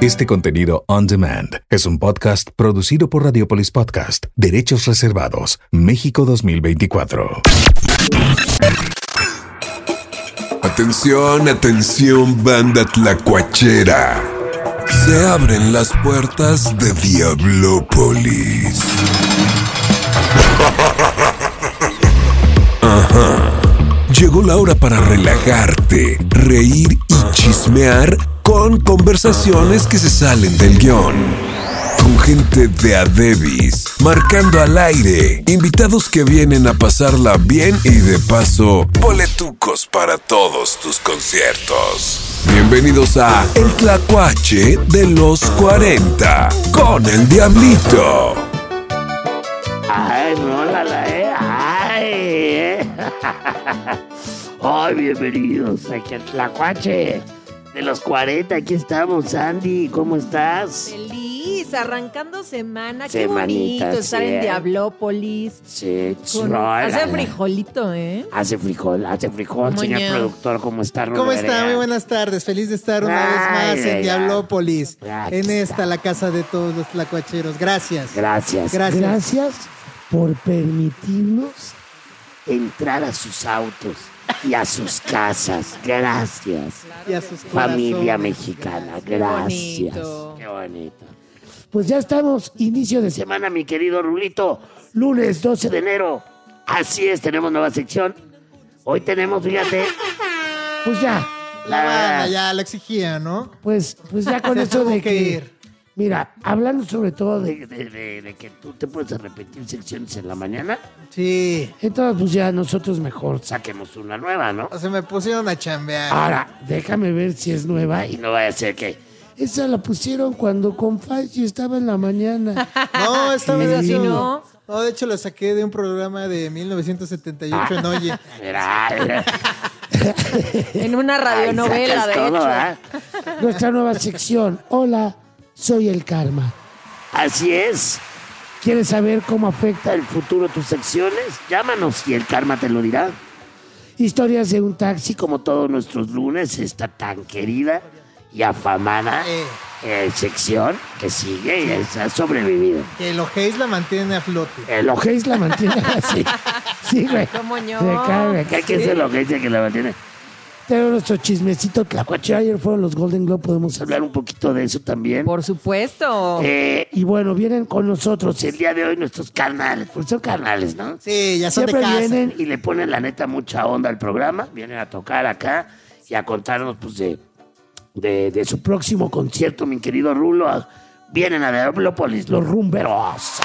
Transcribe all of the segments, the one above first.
Este contenido on demand es un podcast producido por Radiopolis Podcast. Derechos reservados. México 2024. Atención, atención, banda tlacuachera. Se abren las puertas de Diablópolis. Ajá. Llegó la hora para relajarte, reír y chismear con conversaciones que se salen del guión. Con gente de a debis, marcando al aire, invitados que vienen a pasarla bien y de paso, boletucos para todos tus conciertos. Bienvenidos a El Tlacuache de los 40, con el Diablito. Ay, rólala, Ay, bienvenidos aquí al Tlacuache de los 40. Aquí estamos, Sandy. ¿Cómo estás? Feliz, arrancando semana. Semanita, Qué bonito estar sí, en Diablópolis. Sí, Hace frijolito, ¿eh? Hace frijol, señor Moño. productor. ¿Cómo está, ¿Cómo está? Muy buenas tardes. Feliz de estar una vez más en Diablópolis. En esta, la casa de todos los tlacuacheros. Gracias. Gracias. Gracias. Gracias por permitirnos entrar a sus autos y a sus casas. Gracias. Y a sus Familia corazones. mexicana, Qué gracias. bonito. Qué bonito. Pues ya estamos, inicio de semana, mi querido Rulito. Lunes 12 de enero. Así es, tenemos nueva sección. Hoy tenemos, fíjate, pues ya. La banda ya lo exigía, ¿no? Pues ya con Se eso tuvo de que que... ir. Mira, hablando sobre todo de que tú te puedes repetir secciones en la mañana, Sí. entonces pues ya nosotros mejor saquemos una nueva, ¿no? O sea, me pusieron a chambear. Ahora, déjame ver si es nueva y no vaya a ser que... Esa la pusieron cuando Confacio estaba en la mañana. No, esta vez Sí. sí No. No, de hecho lo saqué de un programa de 1978 en Oye. Mira, En una radionovela, Ahí de sacas hecho. todo, ¿ah? Nuestra nueva sección. Hola, soy el karma. Así es. ¿Quieres saber cómo afecta el futuro tus secciones? Llámanos y el karma te lo dirá. Historias de un taxi, como todos nuestros lunes, esta tan querida y afamada sección que sigue y ha sobrevivido. Que el Ojéis la mantiene a flote. El Ojéis la mantiene así. Sí, güey. ¿Cómo no? Se cae, ¿qué Sí. es el Ojéis que la mantiene? Tenemos nuestro chismecito tlacuachero. Ayer fueron los Golden Globe, podemos hablar un poquito de eso también. Por supuesto. Y bueno, vienen con nosotros el día de hoy nuestros carnales, porque son carnales, ¿no? Sí, ya son de Siempre casa. vienen y le ponen la neta mucha onda al programa, vienen a tocar acá y a contarnos pues de su próximo concierto, mi querido Rulo. Vienen a Diablópolis, los rumberos.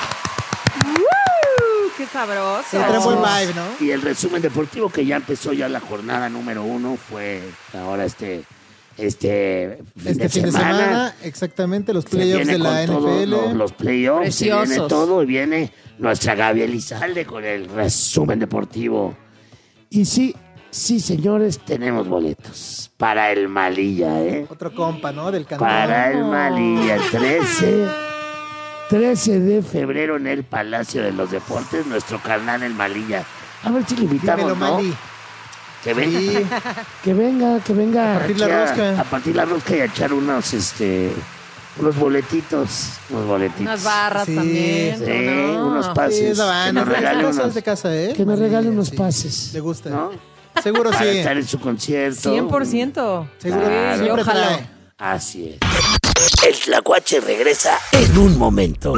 Qué sabroso. Se trae buen vibe, ¿no? Y el resumen deportivo que ya empezó ya la jornada número 1 fue ahora este fin Este fin de semana, exactamente, los Se playoffs viene de la con todos NFL. los playoffs, se viene Preciosos. todo y viene nuestra Gaby Elizalde con el resumen deportivo. Y sí, señores, tenemos boletos para el Malilla, ¿eh? Otro compa, ¿no? Del cantón. Para el Malilla, el 13 de febrero en el Palacio de los Deportes, nuestro carnal el Malilla. A ver si le invitamos, Dímelo, ¿no? Mali. Que venga, Sí. que venga. A partir la aquí rosca. A partir la rosca y a echar unos boletitos. Unas barras Sí, también. Sí, ¿cómo no? unos pases. Sí, es la banda. Que nos regale Es unos, de casa, ¿eh? que nos regale unos Sí. pases. Le gusta. ¿no? Seguro Para sí. estar en su concierto. 100%. Seguro Claro. Yo siempre jalo. trae. Así es. El Tlacuache regresa en un momento.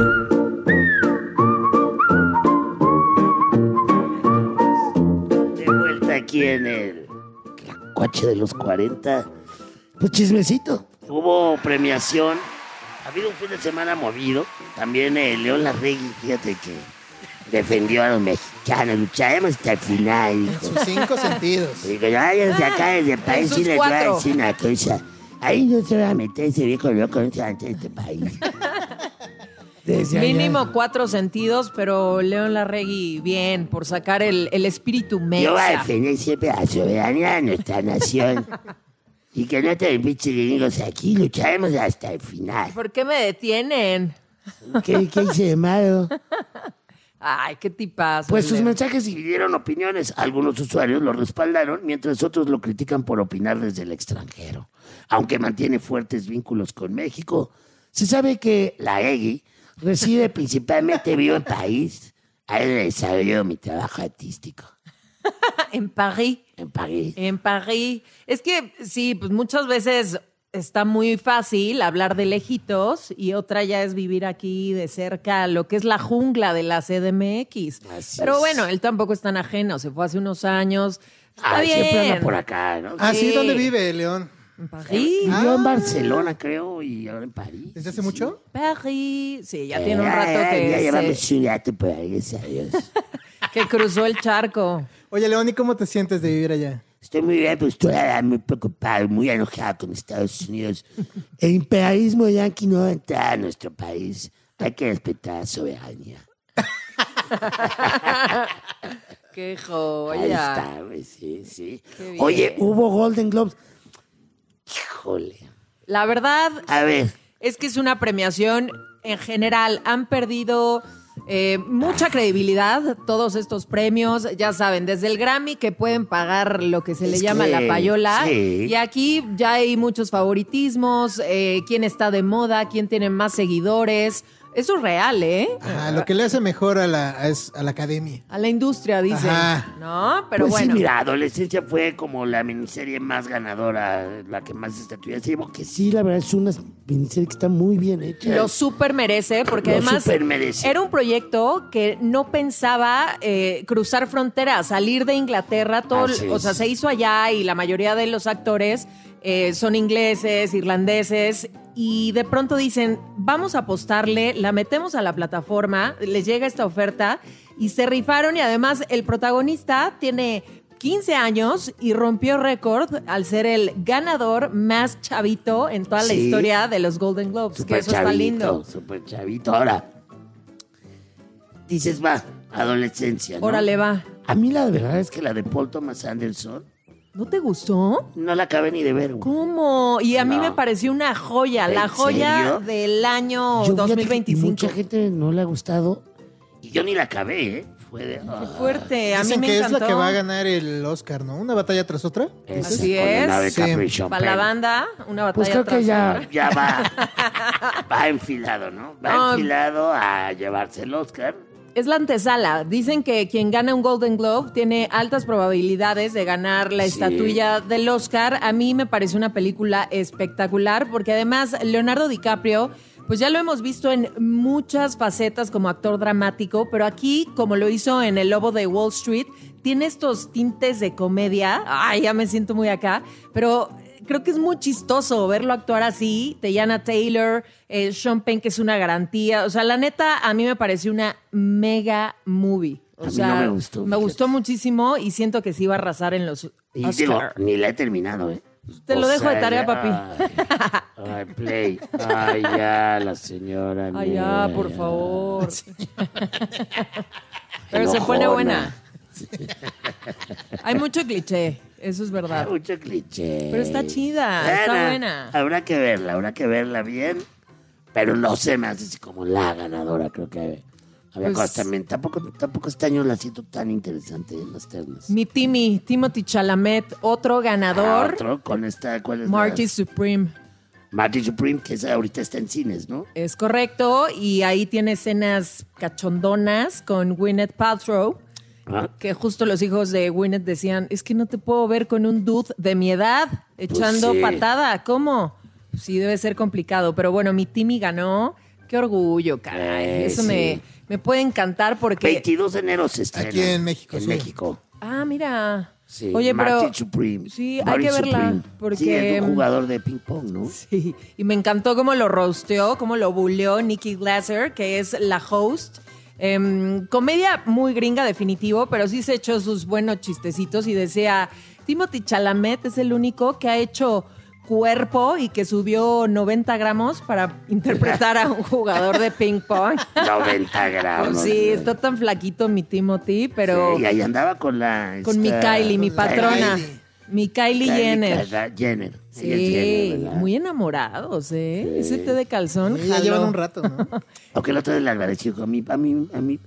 De vuelta aquí en el Tlacuache de los 40. Pues chismecito. Hubo premiación. Ha habido un fin de semana movido. También León Larregui, fíjate que defendió a los mexicanos. Lucharemos hasta el final, En dijo. sus 5 sentidos. Digo, ya desde acá, desde el país, sus sí les voy a 4. decir una cosa. Ahí no se va a meter ese viejo loco, no se va a meter este país. Desde allá. Mínimo 4 sentidos, pero León Larregui, bien, por sacar el espíritu Yo voy a mexa. defender siempre la soberanía de nuestra nación. Y que no te pinches gringos aquí, lucharemos hasta el final. ¿Por qué me detienen? ¿Qué hice de malo? Ay, qué tipazo. Pues sus Leo. mensajes dividieron opiniones. Algunos usuarios lo respaldaron, mientras otros lo critican por opinar desde el extranjero. Aunque mantiene fuertes vínculos con México, se sabe que la Eggy reside principalmente vivo en París. Ahí desarrolló mi trabajo artístico. En París. En París. En París. Es que sí, pues muchas veces está muy fácil hablar de lejitos y otra ya es vivir aquí de cerca, lo que es la jungla de la CDMX. Así Pero es. bueno, él tampoco es tan ajeno, se fue hace unos años. Está bien. Siempre anda por acá, ¿no? Ah, sí, Sí. ¿dónde vive, León? En París. Vivió en Barcelona, creo, y ahora en París. ¿Desde hace mucho? París. Sí, ya tiene un rato Ya que, llevamos un gato por ahí, gracias a Dios. que cruzó el charco. Oye, León, ¿y cómo te sientes de vivir allá? Estoy muy bien, pero estoy muy preocupado, muy enojado con Estados Unidos. El imperialismo yanqui no va a entrar a nuestro país. Hay que respetar la soberanía. Qué Ahí joya. está, güey, sí. Qué bien. Oye, hubo Golden Globes. Híjole. La verdad A ver, es que es una premiación en general. Han perdido mucha credibilidad todos estos premios. Ya saben, desde el Grammy que pueden pagar lo que se le Es llama que, la payola. sí. Y aquí ya hay muchos favoritismos. Quién está de moda, quién tiene más seguidores. Eso es real, ¿eh? Ajá, lo que le hace mejor a la academia. A la industria, dicen. Ajá. ¿No? Pero pues bueno. sí, mira, Adolescencia fue como la miniserie más ganadora, la que más estatuillas llevó. Que sí, la verdad es una miniserie que está muy bien hecha. Lo súper merece, porque Lo además súper merece. era un proyecto que no pensaba cruzar fronteras, salir de Inglaterra, todo, Así o sea, es. se hizo allá y la mayoría de los actores son ingleses, irlandeses, y de pronto dicen, vamos a apostarle, la metemos a la plataforma, les llega esta oferta y se rifaron y además el protagonista tiene 15 años y rompió récord al ser el ganador más chavito en toda la Sí. historia de los Golden Globes, que Súper eso está lindo. Súper chavito. Ahora, dices, va, adolescencia, ¿no? Órale, va. A mí la verdad es que la de Paul Thomas Anderson ¿No te gustó? no la acabé ni de ver, güey. ¿Cómo? Y a mí No. me pareció una joya, ¿En la joya serio? del año Yo, fíjate que 2025. mucha gente no le ha gustado y yo ni la acabé, ¿eh? Fue de... Qué fuerte, a mí Dicen me que encantó. es la que va a ganar el Oscar, ¿no? ¿Una batalla tras otra? Así con es. Leonardo Sí. DiCaprio y Sean Para la Penn. banda, una batalla Pues creo tras que ya, otra. ya va enfilado, ¿no? Va No. enfilado a llevarse el Oscar. Es la antesala. Dicen que quien gana un Golden Globe tiene altas probabilidades de ganar la Sí. estatuilla del Oscar. A mí me parece una película espectacular porque además Leonardo DiCaprio, pues ya lo hemos visto en muchas facetas como actor dramático, pero aquí, como lo hizo en El Lobo de Wall Street, tiene estos tintes de comedia. Ay, ya me siento muy acá, pero creo que es muy chistoso verlo actuar así. Teyana Taylor, Sean Penn, que es una garantía. O sea, la neta, a mí me pareció una mega movie. O A mí sea, no me gustó, me fíjate. gustó muchísimo y siento que sí va a arrasar en los Y Oscar. digo, ni la he terminado, ¿eh? Te lo O dejo de sea, tarea, ya- papi. Ay, play. Ay, ya, la señora. Ay, ya, mira, por ya. favor. Pero se Enojona. pone buena. Hay mucho cliché, eso es Hay verdad. mucho cliché. Pero está chida, está buena. Habrá que verla bien. Pero no se me hace así como la ganadora, creo que había Pues- cosas también. Tampoco este año la siento tan interesante en las ternas. Mi Timothy Chalamet, otro ganador, Otro con esta, ¿cuál es? Marty Supreme. Marty Supreme, que esa ahorita está en cines, ¿no? Es correcto, y ahí tiene escenas cachondonas con Gwyneth Paltrow, Ah, que justo los hijos de Gwyneth decían, es que no te puedo ver con un dude de mi edad echando sí. patada, ¿cómo? Sí, debe ser complicado, pero bueno, mi Timmy ganó, qué orgullo, caray, eso sí. me puede encantar porque... 22 de enero se estrena. Aquí en México, En sí. México. Ah, mira. Sí, Oye, pero... Marty Supreme. Sí, hay Marty que verla, Supreme. porque- Sí, es un jugador de ping pong, ¿no? Sí, y me encantó cómo lo roasteó, cómo lo bulleó Nikki Glaser, que es la host. Comedia muy gringa, definitivo, pero sí se echó sus buenos chistecitos y decía, Timothy Chalamet es el único que ha hecho cuerpo y que subió 90 gramos para interpretar a un jugador de ping pong. 90 gramos. Sí, está tan flaquito mi Timothy, pero Sí, y ahí andaba con la... con mi esta- Kylie, mi con la patrona. Kylie. Mi Kylie Jenner. Jenner. Sí, Ella es Jenner, ¿verdad? muy enamorados, ¿eh? Ese té de calzón. Sí, ya jaló. llevan un rato, ¿no? Aunque el otro día le agradeció a mí,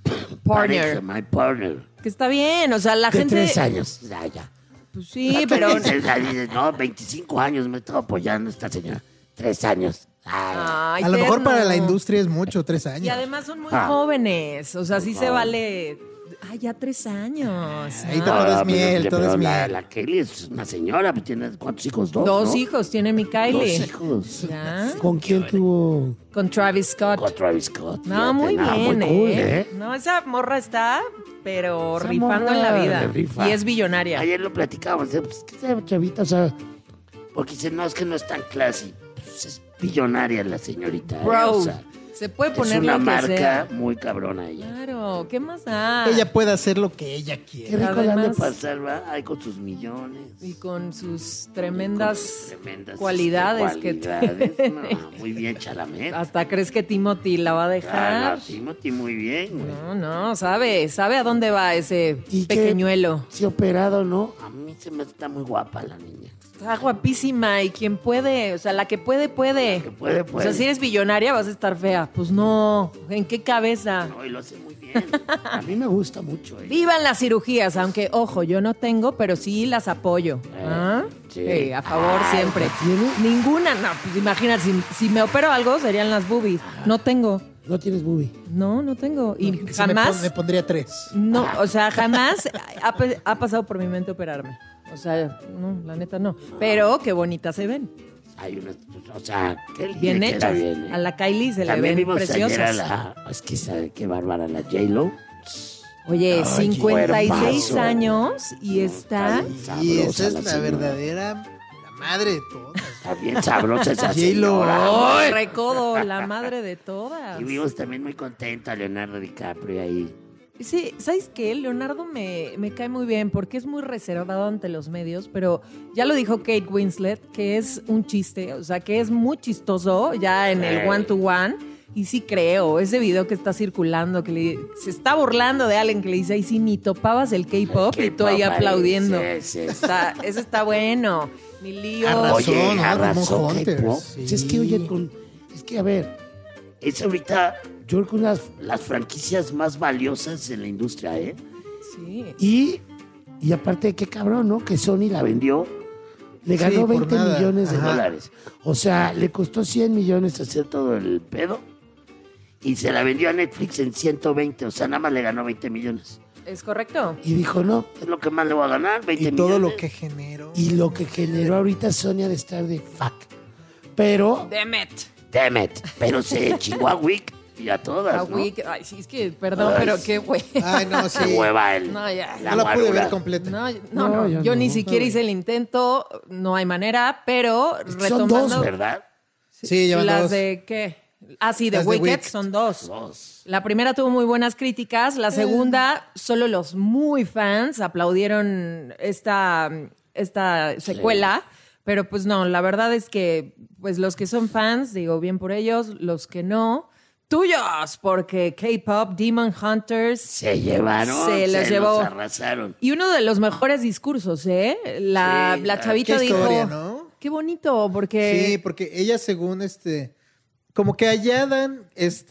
partner. My partner. Que está bien, o sea, la De gente... 3 años. Ya. Pues sí, pero... Dices, no, 25 años me estaba apoyando esta señora. 3 años. Ay, A lo mejor tierno. para la industria es mucho, 3 años. Y además son muy jóvenes, o sea, sí se vale... Ay, ya 3 años. Ahí todo es miel, todo es la, miel. la Kelly es una señora, pues tiene ¿cuántos hijos? 2, 2 ¿no? hijos tiene mi Kylie. 2 hijos. Ya. ¿Con quién tuvo? Con Travis Scott. Con Travis Scott. No, muy Fíjate, bien, muy cool, No, esa morra está, pero Esa rifando morra en la vida. le rifa. Y es billonaria. Ayer lo platicábamos, pues que esa chavita, o sea, porque dice, no, es que no es tan classy. Pues es billonaria la señorita. Bro, o sea, se puede es poner una lo que marca sea. muy cabrona ella. Claro, ¿qué más da? Ella puede hacer lo que ella Qué quiera. rico la han de Además- pasar, ¿va? Ahí con sus millones. Y con sus tremendas, Con sus tremendas, cualidades, cualidades. No, muy bien, Chalamet. hasta crees que Timothy la va a dejar. Ah, no, Timothy, muy bien, güey. No, sabe a dónde va ese ¿Y qué? pequeñuelo. Sí, operado, ¿no? A mí se me está muy guapa la niña. Está guapísima y quien puede, o sea, la que puede, puede. Que puede, O puede. sea, si eres billonaria vas a estar fea. Pues no, ¿en qué cabeza? No, y lo hace muy bien. A mí me gusta mucho. Vivan las cirugías, aunque, ojo, yo no tengo, pero sí las apoyo. ¿Ah? sí. A favor Ah, siempre. ¿la tienes? Ninguna, no, pues imagínate, si me opero algo serían las boobies. No tengo. No tienes boobie. No tengo. Y Sí, me jamás, me pondría 3. no, o sea, jamás ha pasado por mi mente operarme. O sea, no, la neta no. Pero qué bonitas se ven. Hay unas, o sea, qué linda Bien queda hechas. bien, ¿eh? A la Kylie se le También ven vimos ayer a preciosas. es que sabe qué bárbara la J-Lo. Oye, Ay, 56 cuerpazo. años y está... Y Sabrosa esa es la señora. verdadera la madre de todas. Está bien sabrosa esa J-Lo. señora. ¡Ay! Recodo, la madre de todas. Y vimos también muy contenta a Leonardo DiCaprio ahí. Sí, ¿sabes qué? Leonardo me cae muy bien porque es muy reservado ante los medios, pero ya lo dijo Kate Winslet, que es un chiste, o sea, que es muy chistoso ya en el one-to-one. Y sí creo, ese video que está circulando, se está burlando de alguien que le dice, ay, sí, ni topabas el K-pop y tú ahí K-pop, aplaudiendo. sí. Ese está bueno. Mi lío. Arrasó. Oye, ¿no? arrasó Ramón Hunter, K-pop. sí. Es que, oye, es que, a ver, es ahorita, yo creo que una de las franquicias más valiosas en la industria, ¿eh? Sí. Y aparte, qué cabrón, ¿no? Que Sony la vendió. Le Sí, ganó por 20 nada. millones de Ajá. dólares. O sea, le costó 100 millones hacer todo el pedo. Y se la vendió a Netflix en 120. O sea, nada más le ganó 20 millones. ¿Es correcto? Y dijo, no, es lo que más le voy a ganar, 20 Y millones. todo lo que generó. Y lo que generó ahorita Sony de estar de fuck. Pero, Demet. damn it, pero se chingó a Wick y a todas, ¿no? Ay, sí, es que, perdón, Ay, pero sí. qué güey. Ay, no, sí. Se hueva él. No, ya. No la pude guarura. ver completa. No, yo yo no. ni siquiera hice el intento, no hay manera, pero Son retomando 2, ¿verdad? Sí, llevan las 2. de qué? Ah, sí, de Las de Wicked Wicked. son 2. 2. La primera tuvo muy buenas críticas, la segunda solo los muy fans aplaudieron esta secuela, pero pues no, la verdad es que pues los que son fans, digo bien por ellos, los que no, tuyos, porque K-Pop, Demon Hunters Se llevaron, Se los llevó. arrasaron. y uno de los mejores discursos, ¿eh? La Sí, chavita qué dijo, historia, ¿no? qué bonito, porque Sí, porque ella según como que allá dan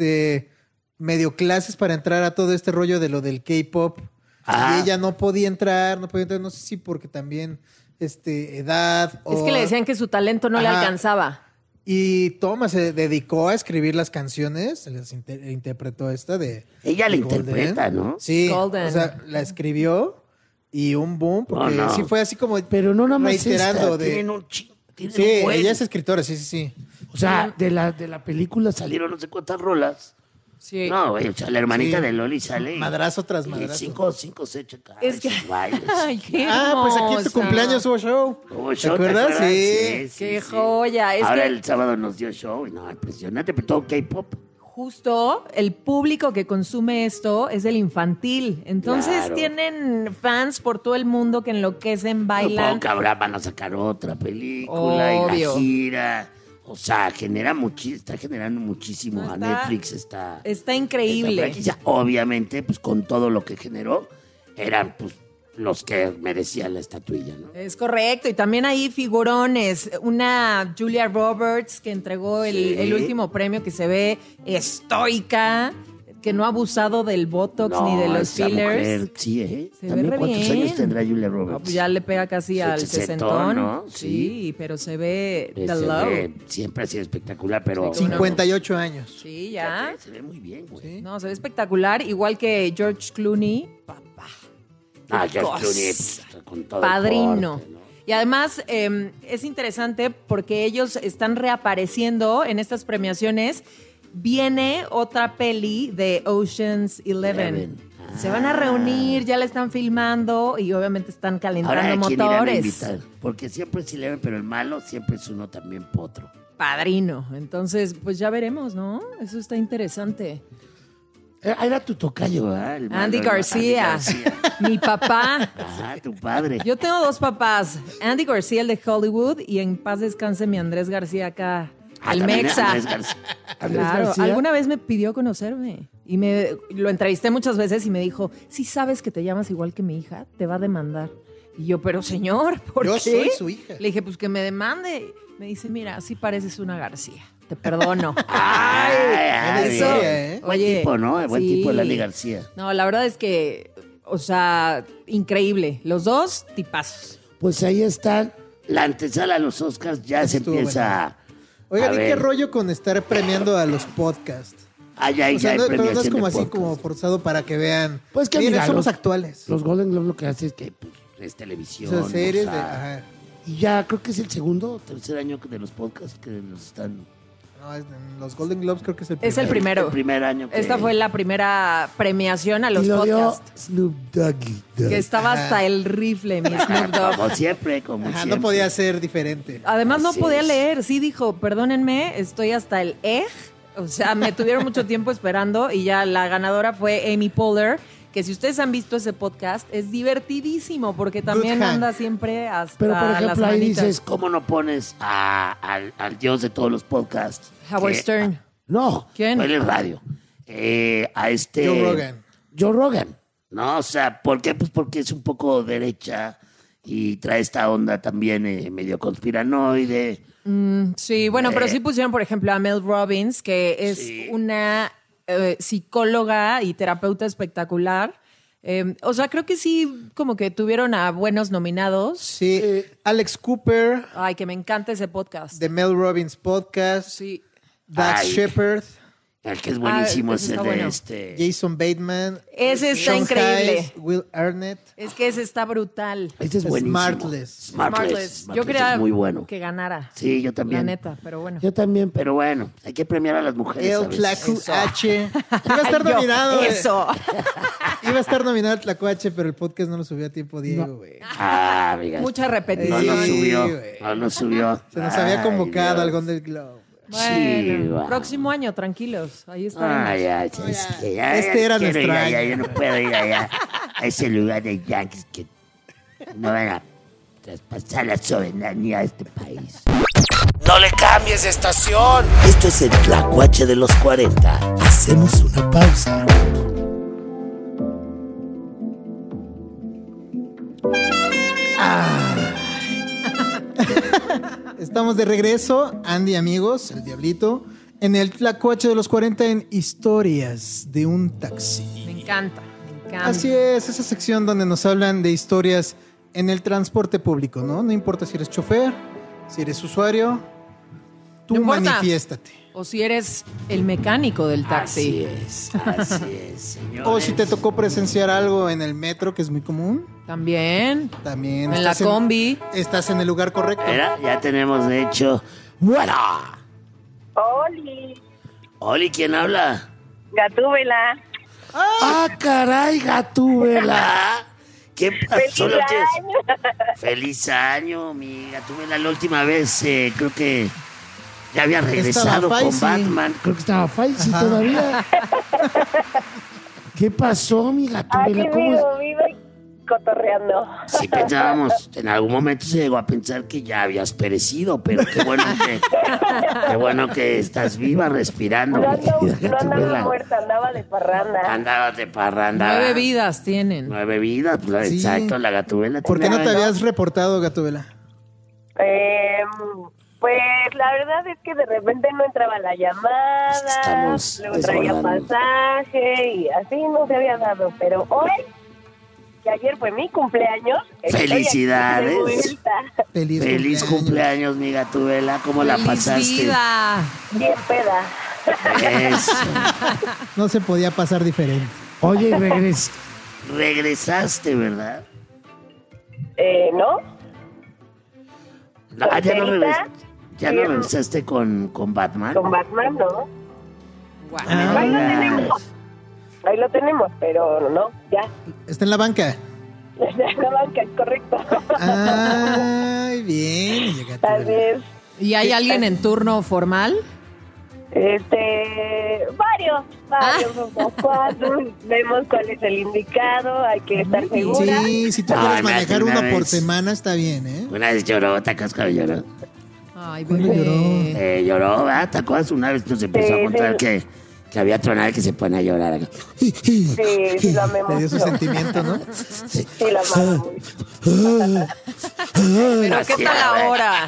medio clases para entrar a todo este rollo de lo del K-pop. Ah. Y ella no podía entrar, no sé si porque también edad es que le decían que su talento no le Ajá. alcanzaba. Y Toma se dedicó a escribir las canciones, se las interpretó esta de Ella la de Golden. interpreta, ¿no? Sí, Golden. o sea, la escribió y un boom, porque No, no. sí fue así como Pero no nada más reiterando esta, de... tienen un chingo, tienen Sí, un buen. ella es escritora, sí. O sea, de la película salieron no sé cuántas rolas. Sí. No, güey, o sea, la hermanita Sí. de Loli sale. Madrazo tras y madrazo. 5 se echa acá, Es que sus bailes. Ay, qué Pues aquí en tu hermosa. cumpleaños hubo show. Hubo ¿Te show, acuerdas? Sí. Qué joya. Es Ahora que el sábado nos dio show y no, impresionante, pero todo K-pop. justo el público que consume esto es el infantil. Entonces Claro. tienen fans por todo el mundo que enloquecen, bailan. Supongo que ahora van a sacar otra película y Obvio. la gira. O sea, está generando muchísimo. No, A está- Netflix está Está increíble. esta franquicia. Obviamente, pues con todo lo que generó, eran pues los que merecían la estatuilla, ¿no? Es correcto. Y también hay figurones. Una Julia Roberts que entregó Sí. el último premio que se ve estoica. que no ha abusado del Botox ni de los esa fillers. mujer, sí, Se También, ve re ¿cuántos bien. años tendrá Julia No, Roberts? pues ya le pega casi al 60, ¿no? Sí, pero se ve Se the love. ve- siempre ha sido espectacular, pero... Sí, 58 años. Sí, ya. Se ve muy bien, güey. Sí. No, se ve espectacular. Igual que George Clooney. Papá. George cosa. Clooney, pues, con todo el Padrino. porte, ¿no? Y además es interesante porque ellos están reapareciendo en estas premiaciones. Viene otra peli de Ocean's 11. Se van a reunir, ya la están filmando y obviamente están calentando Ahora, ¿a quién irán a motores. invitar? Porque siempre es Eleven, pero el malo siempre es uno también potro. Padrino. Entonces, pues ya veremos, ¿no? Eso está interesante. Era tu tocayo, ¿verdad? El malo, Andy el- García, Andy García. mi papá. Ajá, tu padre. Yo tengo dos papás, Andy García, el de Hollywood, y en paz descanse mi Andrés García acá, el También Mexa. Andrés García. Claro, García. alguna vez me pidió conocerme y lo entrevisté muchas veces y me dijo, si sabes que te llamas igual que mi hija, te va a demandar. Y yo, pero señor, ¿por Yo qué? soy su hija. Le dije, pues que me demande. Me dice, mira, sí pareces una García, te perdono. Buena Eso. historia, ¿eh? Buen Oye, tipo, ¿no? Buen sí. tipo el Andy García. No, la verdad es que, o sea, increíble. Los dos tipazos. Pues ahí están. La antesala a los Oscars ya se Estuvo empieza. Oigan, a ¿y qué ver. rollo con estar premiando a los podcasts? Ya, O ya sea, hay pero no es premiación como de así podcast. como forzado para que vean. Pues que miren, mira, somos los- actuales. Los Golden Globes lo que hace es que pues, es O televisión. sea, series o de. sea, Ajá. Y ya creo que es el segundo o tercer año de los podcasts que los están. No, en los Golden Globes creo que es el primero. Es el primero. El primer año que. Esta fue la primera premiación a los y lo dio podcasts. Snoop Doggy. Que estaba hasta el rifle, mi Snoop Dogg. Como siempre, como Ajá, siempre. no podía ser diferente. Además no Así podía es. leer, sí dijo, perdónenme, estoy hasta el O sea, me tuvieron mucho tiempo esperando y ya la ganadora fue Amy Poehler, que si ustedes han visto ese podcast, es divertidísimo porque también Good hand. anda siempre hasta Pero por las ejemplo, ahí manitas. dices, ¿cómo no pones al dios de todos los podcasts? Howard Que- Stern. No, ¿Quién? él es radio. A este. Joe Rogan. Joe Rogan. No, o sea, ¿por qué? Pues porque es un poco derecha y trae esta onda también medio conspiranoide. Sí, bueno, pero sí pusieron, por ejemplo, a Mel Robbins, que es Sí. una psicóloga y terapeuta espectacular. O sea, creo que sí, como que tuvieron a buenos nominados. Sí. Alex Cooper, Ay, que me encanta ese podcast. de Mel Robbins Podcast. Sí. Dax Ay. Shepard, El que es buenísimo Ah, es ese el está de bueno. este. Jason Bateman. Ese está Sean increíble. Hayes, Will Arnett. Es que ese está brutal. Este es buenísimo. Smartless. Smartless. Yo quería es muy bueno. que ganara. Sí, yo también. La neta, pero bueno. Yo también, pero bueno, hay que premiar a las mujeres. El ¿sabes? Tlacuache. Iba a estar Ay, yo, nominado. Eso. Iba a estar nominado Tlacuache, pero el podcast no lo subió a tiempo, Diego, güey. Ah, amiga. Mucha No repetición. nos Sí, subió. güey. No nos subió. Se nos había Ay, convocado Dios. al Golden Globe. Bueno, Sí, va. próximo año, tranquilos. Ahí estaremos. Ay, ay, es que ya, Este ya era quiero ir nuestro allá, año. yo no puedo ir allá a ese lugar de Yankees que no van a traspasar la soberanía de este país. ¡No le cambies de estación! Esto es el Tlacuache de los 40. Hacemos una pausa. Estamos de regreso, Andy, amigos, el Diablito, en el Tlacuache de los 40 en Historias de un Taxi. Me encanta, me encanta. Así es, esa sección donde nos hablan de historias en el transporte público, ¿no? No importa si eres chofer, si eres usuario, tú No importa. manifiéstate. O si eres el mecánico del taxi. Así es, señores. O si te tocó presenciar algo en el metro, que es muy común, También. también. En la estás combi. Estás en el lugar correcto. Mira, ya tenemos de hecho. ¡Bueno! Oli, Oli, ¿quién habla? Gatúbela. ¡Ah, caray, Gatúbela! ¿Qué pasó? ¡Feliz año! ¡Feliz año, mi Gatúbela! La última vez creo que ya había regresado Estaba con Faisy. Batman. Creo que estaba Faisy todavía. ¿Qué pasó, mi Gatúbela? Aquí ¿Cómo es? vivo y cotorreando. Sí pensábamos, en algún momento se llegó a pensar que ya habías perecido, pero qué bueno que estás viva, respirando, No, mi querida no andaba Gatúbela. muerta, andaba de parranda. Andabas de parranda. 9 vidas tienen. 9 vidas, pues, Sí. exacto, la Gatúbela. ¿Por qué no te tenía- habías reportado, Gatúbela? Pues la verdad es que de repente no entraba la llamada, Estamos luego traía desbordando. pasaje y así no se había dado. Pero hoy, que ayer fue mi cumpleaños, estoy aquí ¡Felicidades! de vuelta. Feliz cumpleaños, mi Gatúbela. ¿Cómo la ¡Feliz pasaste? vida! Bien peda. Eso. No se podía pasar diferente. Oye, regresaste, ¿verdad? ¿No? No, ya no, ¿Solterita? ya no regresaste con Batman. Con Batman, ¿no? Guau. Ahí lo tenemos. Ahí lo tenemos, pero no, ya. Está en la banca. Ya en la banca, es correcto. Ay, bien. Llegaste, Así es. ¿Y hay alguien en turno formal? Varios, somos 4, vemos cuál es el indicado, hay que estar segura. Sí, si tú Ay, quieres me manejar una uno por vez. semana, está bien, ¿eh? Una vez lloró, ¿te acuerdas cuando lloró? Ay, ¿Cuándo bebé. Lloró, ¿verdad? ¿Te acuerdas? Una vez nos empezó a Sí, contar sí. que había tronado y que se pone a llorar. acá. Sí, lo amemos. Le dio su mucho. sentimiento, ¿no? Sí, lo amamos mucho. Pero Así ¿qué tal es, ahora?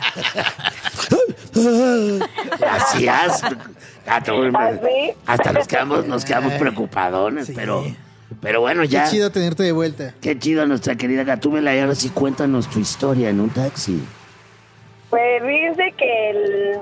Hacías, gato, ¿Así? hasta nos quedamos preocupadones, Sí. pero bueno, ya. Qué chido tenerte de vuelta. Qué chido nuestra querida Gatúbela. Y ahora sí cuéntanos tu historia en un taxi. Pues dice que el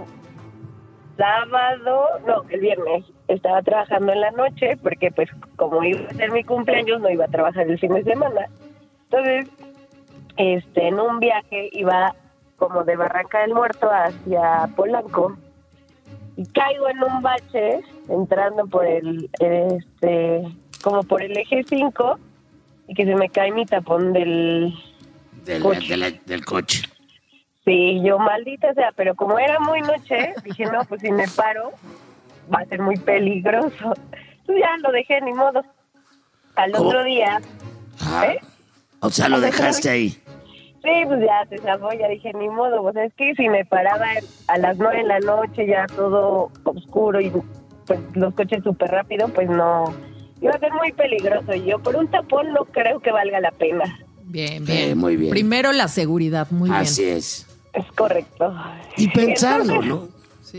viernes estaba trabajando en la noche porque pues como iba a ser mi cumpleaños no iba a trabajar el fin de semana. Entonces, en un viaje iba como de Barranca del Muerto hacia Polanco y caigo en un bache entrando por como por el eje 5 y que se me cae mi tapón del Del coche. Sí, yo maldita sea, pero como era muy noche, dije, no, pues si me paro, va a ser muy peligroso. Entonces ya lo dejé, ni modo. Al ¿Cómo? otro día, Ah, o sea, lo dejaste ahí. sí, pues ya se zafó, ya dije, ni modo. Pues es que si me paraba a las 9 de la noche, ya todo oscuro y pues los coches súper rápido, pues no, iba a ser muy peligroso. Y yo por un tapón no creo que valga la pena. Bien, bien. Muy bien. Primero la seguridad, muy bien. Así es. Es correcto. Y pensarlo, ¿no? Sí.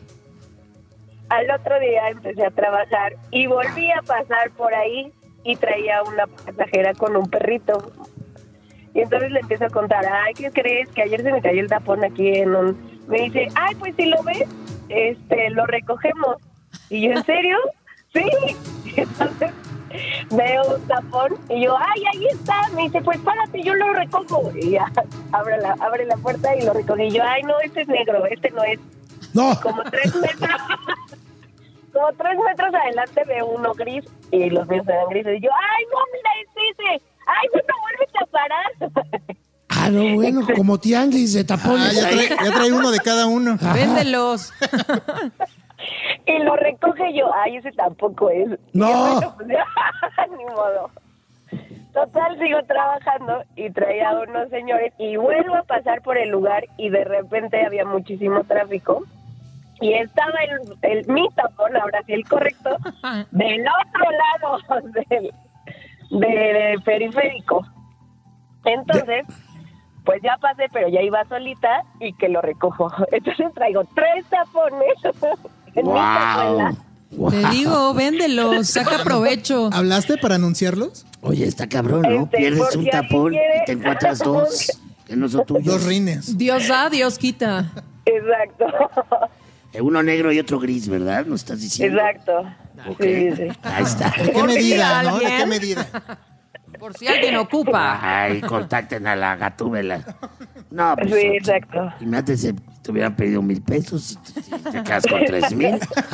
Al otro día empecé a trabajar y volví a pasar por ahí y traía una pasajera con un perrito. Y entonces le empiezo a contar, ay, ¿qué crees? Que ayer se me cayó el tapón aquí en un... Me dice, ay, pues si lo ves, lo recogemos. Y yo, ¿en serio? Sí. Entonces veo un tapón y yo, ay, ahí está. Me dice, pues párate, yo lo recojo. Y ya abre la puerta y lo recoge. Y yo, ay, no, este es negro, este no es. No. Como 3 metros. Como 3 metros adelante veo uno gris y los míos eran grises. Y yo, ay, no, mira, es ese. Ay, no, vuelves a parar. Ah, no, bueno, como tianguis de Ah, tapones ya ahí. trae uno de cada uno. Véndelos. Y lo recoge yo, ay, ese tampoco es. No. Y bueno, pues, ya, ni modo. Total, sigo trabajando y traía a unos señores y vuelvo a pasar por el lugar y de repente había muchísimo tráfico y estaba mi tapón, ahora sí el correcto, del otro lado del periférico. Entonces, pues ya pasé, pero ya iba solita y que lo recojo. Entonces traigo 3 tapones en mi cajuela. Wow. Te digo, véndelos, saca provecho. ¿Hablaste para anunciarlos? Oye, está cabrón, ¿no? Pierdes Por un si alguien tapón quiere. y te encuentras 2 que no son tuyos. 2 rines. Dios da, Dios quita. Exacto, Uno negro y otro gris, ¿verdad? ¿Nos estás diciendo? exacto. Ok. Sí, sí. Ahí está. ¿De qué Por si medida, no? ¿De qué alguien- medida? Por si alguien ocupa. Ay, contacten a la Gatúbela. No, pues. Sí, exacto. Imagínate si te hubieran pedido 1,000 pesos y te quedas con 3,000.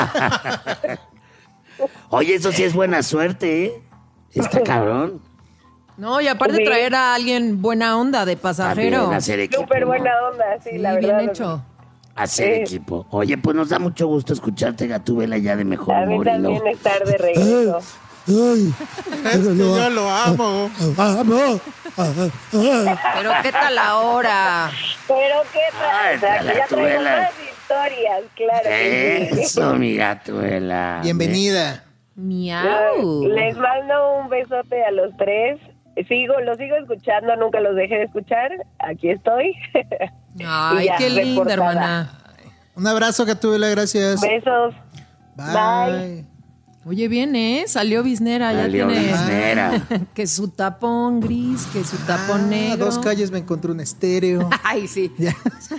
Oye, eso sí es buena suerte, ¿eh? Está cabrón. No, y aparte Sí. traer a alguien buena onda de También pasajero. hacer equipo. Súper ¿no? buena onda, sí, Sí, la bien verdad. hecho. Hacer Sí. equipo. Oye, pues nos da mucho gusto escucharte, Gatúbela, ya de mejor A mí humor. y también no- estar de regreso. Ay, Es que yo lo amo. amo. Pero ¿qué tal ahora? Pero qué Ay, pasa, que ya traigo Gatúbela. más historias, claro que sí. Eso, mi Gatúbela. Bienvenida. Miau. Les mando un besote a los 3 Los sigo escuchando, nunca los dejé de escuchar. Aquí estoy. Ay, ya, qué linda, reportada. hermana. Un abrazo, Gatúbela, gracias. Besos. Bye. Oye, bien, salió biznera, Salió ya tiene biznera. que su tapón gris, que su tapón negro. 2 calles me encontré un estéreo. Ay, sí. Ya.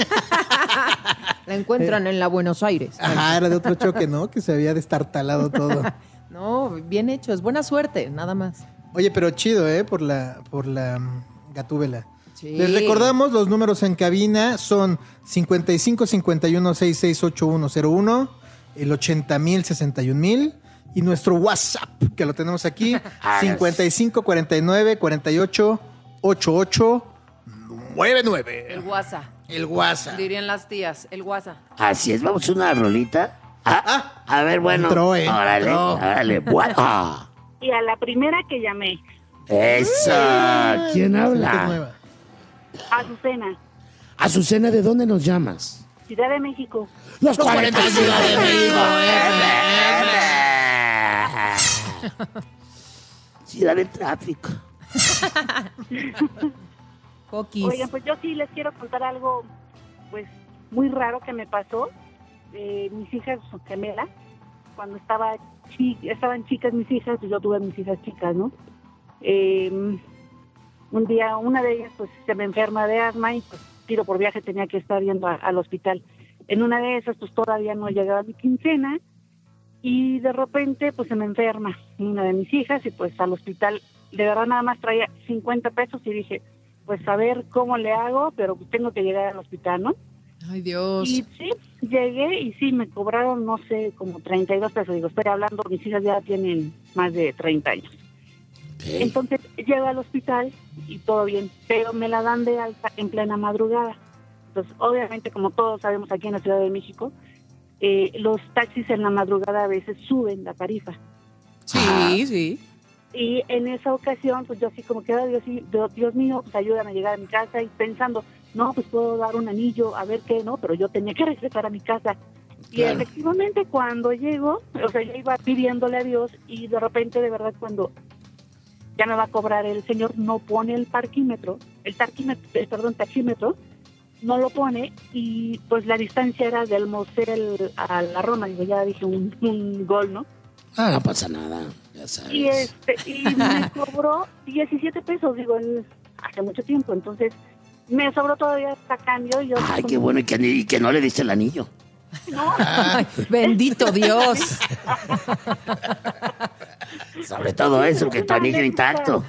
La encuentran en la Buenos Aires. Ajá, era de otro choque, ¿no? Que se había destartalado todo. No, bien hecho, es buena suerte, nada más. Oye, pero chido, por la Gatúbela. Sí. Les recordamos, los números en cabina son 55 51 66 8101, el 80,000 61,000 y nuestro WhatsApp, que lo tenemos aquí, 55 49 48 88 99. El WhatsApp, El WhatsApp. dirían las tías, el WhatsApp. Así es, vamos a una rolita. A ver, bueno. Entró, Órale. Bueno. Y a la primera que llamé, Eso. ¿Quién Gente habla? nueva. Azucena, Azucena, ¿de dónde nos llamas? Ciudad de México. Los 40 Ciudad de México. Ciudad de tráfico. Coquis. Oigan, pues yo sí les quiero contar algo, pues, muy raro que me pasó. Mis hijas son gemelas. Cuando estaban chicas mis hijas, pues yo tuve mis hijas chicas, ¿no? Un día una de ellas pues se me enferma de asma y pues tiro por viaje tenía que estar yendo al hospital. En una de esas pues todavía no llegaba mi quincena y de repente pues se me enferma una de mis hijas y pues al hospital de verdad nada más traía 50 pesos y dije pues a ver cómo le hago, pero pues tengo que llegar al hospital, ¿no? Ay, Dios. Y sí, llegué y sí, me cobraron, no sé, como 32 pesos. Digo, estoy hablando, mis hijas ya tienen más de 30 años. Okay. Entonces, llego al hospital y todo bien, pero me la dan de alta en plena madrugada. Entonces, obviamente, como todos sabemos aquí en la Ciudad de México, los taxis en la madrugada a veces suben la tarifa. Sí, sí. Y en esa ocasión, pues yo así como que, Dios mío, pues ayúdame a llegar a mi casa y pensando, no, pues puedo dar un anillo, a ver qué, ¿no? Pero yo tenía que regresar a mi casa. Y Claro. efectivamente cuando llego, o sea, yo iba pidiéndole a Dios y de repente, de verdad, cuando ya me va a cobrar el señor, no pone el taxímetro, no lo pone y pues la distancia era del Mosel a la Roma, digo, ya dije un gol, ¿no? No pasa nada, ya sabes. Y me cobró 17 pesos, digo, hace mucho tiempo, entonces me sobró todavía hasta cambio. Y yo Ay, qué bueno, y que no le diste el anillo. no, Ay, bendito Dios. Sobre todo eso, que tu anillo intacto.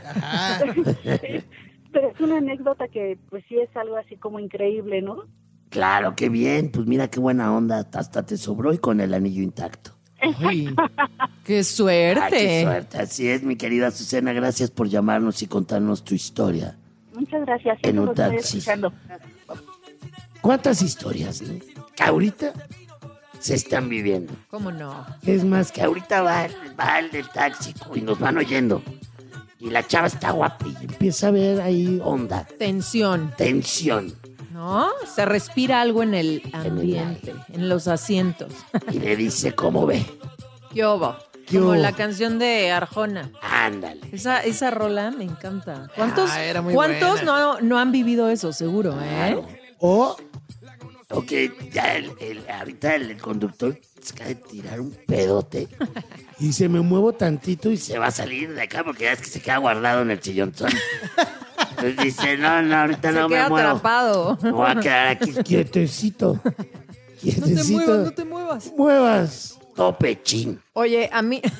pero es una anécdota que pues sí es algo así como increíble, ¿no? Claro, qué bien. Pues mira qué buena onda. Hasta te sobró y con el anillo intacto. Ay, qué suerte. Ay, qué suerte. Así es, mi querida Azucena. Gracias por llamarnos y contarnos tu historia. Muchas gracias. En eso un lo estoy taxi. escuchando. ¿Cuántas historias, no? Que ahorita se están viviendo. ¿Cómo no? Es más, que ahorita va el del taxi y nos van oyendo. Y la chava está guapa y empieza a ver ahí onda, Tensión, tensión. ¿no? Se respira algo en el ambiente, en los asientos. Y le dice, ¿cómo ve? ¿Qué hubo? ¿Qué Como hubo? la canción de Arjona. Ándale. Esa rola me encanta. ¿Cuántos era muy cuántos buena. no han vivido eso, seguro, eh? O que ya ahorita el conductor se acaba de tirar un pedote y dice, me muevo tantito y se va a salir de acá porque ya es que se queda guardado en el sillón. Entonces dice, no, ahorita Se no me queda muevo. atrapado. Me voy a quedar aquí quietecito. Quietecito. No te muevas. Muevas. Tope, chin. Oye, a mí...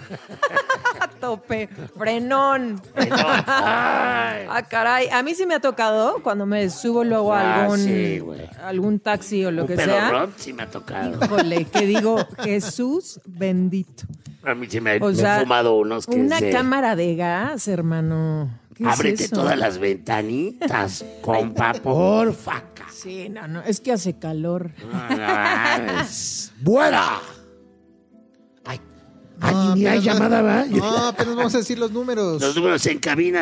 Tope, frenón. Ah, caray. A mí sí me ha tocado cuando me subo luego a sí, güey. algún taxi o lo Un que sea. pedorrón sí me ha tocado. Híjole, que digo, Jesús bendito. A mí sí me O he sea, fumado unos que una es de, cámara de gas, hermano. ¿Qué es ábrete eso? todas las ventanitas, compa, porfa. Sí, no, es que hace calor. ¡Buena! Ay, ni hay llamada, ¿va? No, apenas vamos a decir los números. Los números en cabina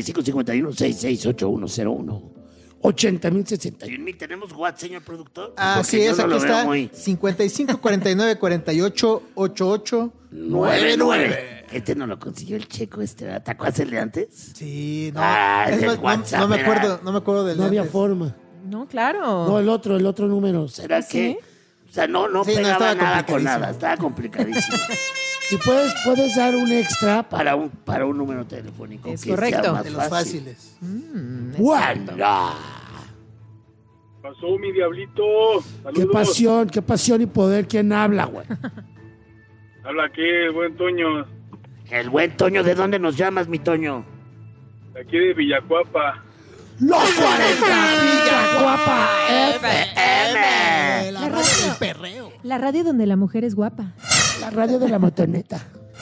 5551-668101. 80,061. ¿Tenemos WhatsApp, señor productor? Así Porque yo es, no aquí lo veo está. muy- 55 49 48 88 99. Este no lo consiguió el Checo, ¿verdad? ¿Te acuerdas el de antes? Sí, no. Es Es el más, WhatsApp, no me ¿verdad? acuerdo, no me acuerdo del No de había antes. forma. No, claro. No, el otro número. ¿Será ¿Sí? que? O sea, no Sí, no, pegaba estaba nada con complicadísimo. nada. Estaba complicadísimo. Y puedes dar un extra para un número telefónico. Es que sea correcto. más De los fácil. fáciles. ¡Guala! Pasó mi diablito. Qué pasión y poder. ¿Quién habla, güey? Habla aquí el buen Toño, El buen Toño. ¿De dónde nos llamas, mi Toño? de aquí de Villacuapa. ¡Los 40! ¡Villa Guapa! FM. La radio del perreo. La radio donde la mujer es guapa. La radio de la motoneta.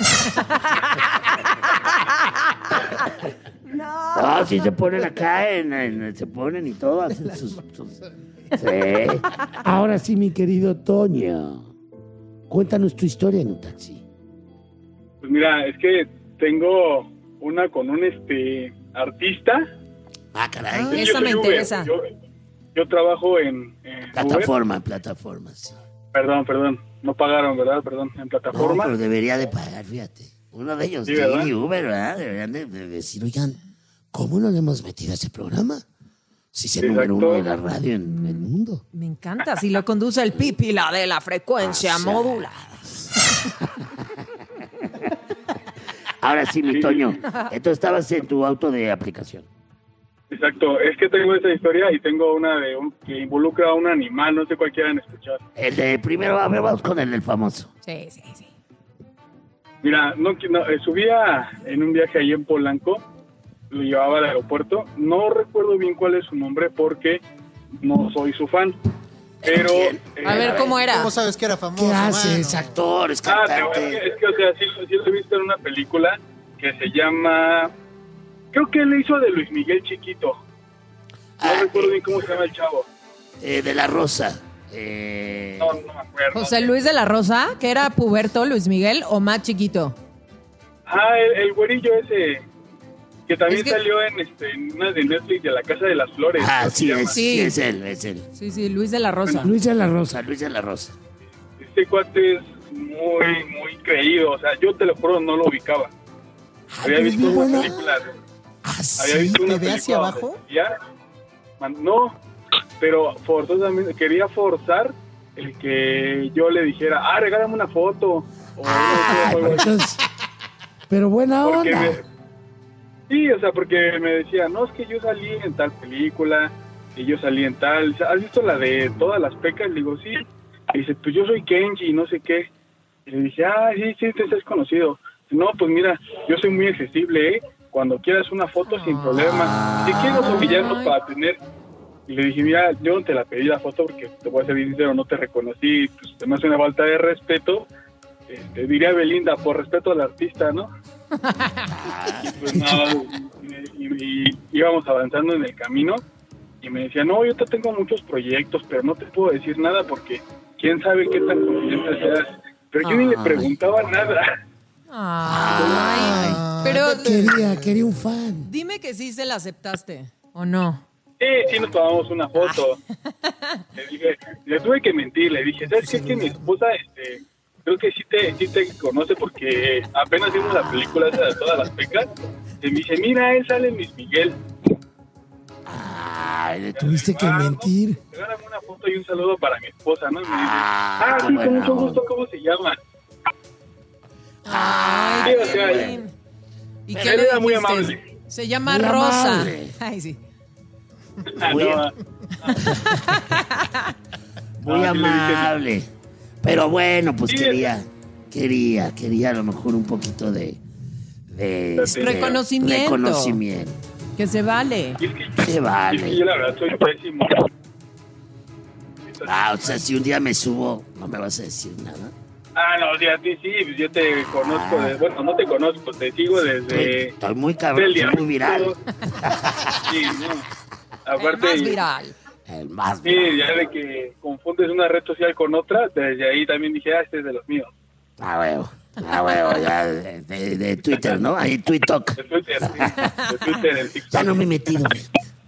No, sí se ponen acá, se ponen y todo. Hacen sus. Sí. Ahora sí, mi querido Toño. Cuéntanos tu historia en un taxi. Pues mira, es que tengo una con un artista. Ah, caray. Ah, Yo esa soy me Uber. interesa. Yo trabajo en Uber. Plataforma, sí. Perdón. No pagaron, ¿verdad? Perdón, en No, plataforma. pero debería de pagar, fíjate. Uno de ellos, Sí, ¿verdad? Didi, Uber, ¿verdad? Deberían de decir, oigan, ¿cómo no le hemos metido a ese programa? Si es el número Exacto. 1 de la radio en el mundo. Me encanta. Si lo conduce el pípila de la frecuencia modulada. Ahora sí, mi Sí. Toño. Entonces estabas en tu auto de aplicación. Exacto, es que tengo esa historia y tengo una que involucra a un animal, no sé cuál quieran escuchar. El de primero, a ver, vamos con el del famoso. Sí. Mira, subía en un viaje ahí en Polanco, lo llevaba al aeropuerto, no recuerdo bien cuál es su nombre porque no soy su fan, pero... ¿Quién? A ver, ¿cómo era? ¿Cómo sabes que era famoso? ¿Qué haces? mano? Actor, es es que, o sea, sí lo he visto en una película que se llama... Creo que él le hizo de Luis Miguel chiquito. No recuerdo bien cómo se llama el chavo. De la Rosa. No me acuerdo. José Luis de la Rosa, que era puberto, Luis Miguel, o más chiquito. Ah, el güerillo ese, que también Es que- salió en una de Netflix de La Casa de las Flores. Ah, creo que sí, se llama. Sí. es él. Sí, Luis de la Rosa. Luis de la Rosa. Este cuate es muy creído, o sea, yo te lo juro, no lo ubicaba. Había Luis, visto muy una buena. película, Ah, había visto una ¿Te ve película hacia donde abajo? decía- no, pero forzosamente quería forzar el que yo le dijera, regálame una foto. O algo así. entonces, pero buena Porque onda. sí, o sea, porque me decía, no, es que yo salí en tal película, y yo salí en tal, ¿has visto la de Todas las Pecas? Le digo, sí. Y dice, pues yo soy Kenji, y no sé qué. Y le dije, sí, te has conocido. No, pues mira, yo soy muy accesible, Cuando quieras una foto, sin problema. Si quieres humillarnos para tener... Y le dije, mira, yo no te la pedí la foto porque, te voy a ser bien sincero, no te reconocí, pues te me hace una falta de respeto. Diría Belinda, por respeto al artista, ¿no? Y pues no, y íbamos avanzando en el camino y me decía, no, yo te tengo muchos proyectos, pero no te puedo decir nada porque quién sabe qué tan consciente seas. Pero yo ni le preguntaba nada. Ay, pero Quería un fan. dime que sí se la aceptaste, ¿o no? Sí, nos tomamos una foto. Le dije, le tuve que mentir, le dije, ¿sabes qué? Es que mi esposa, creo que sí te conoce porque apenas vimos la película esa de Todas las Pecas. Y me dice, mira, él sale en Luis Miguel. Ay, le tuviste que mentir. Regálame una foto y un saludo para mi esposa, ¿no? Y me dice, qué sí, con buena mucho onda. gusto, ¿cómo se llama? Ay, sí, o sea, qué bien. ¿Y pero qué él le era muy dijiste? amable. Se llama Muy Rosa. amable. Ay, sí. Muy, No, muy sí le dije, amable. Pero bueno, pues Sí, quería a lo mejor un poquito de Reconocimiento. reconocimiento. Que se vale. Y es que Se vale. es que yo la verdad soy pésimo. O sea, si un día me subo, no me vas a decir nada. No, o sea, a ti sí, pues yo te conozco, bueno, no te conozco, te sigo desde... Estoy muy cabrón, del soy muy viral. Sí, no. El Aparte, más viral. El más sí, viral. ya de que confundes una red social con otra, desde ahí también dije, este es de los míos. Huevo, ya de Twitter, ¿no? Ahí TikTok. De Twitter, sí, de Twitter, el TikTok. Ya no me he metido.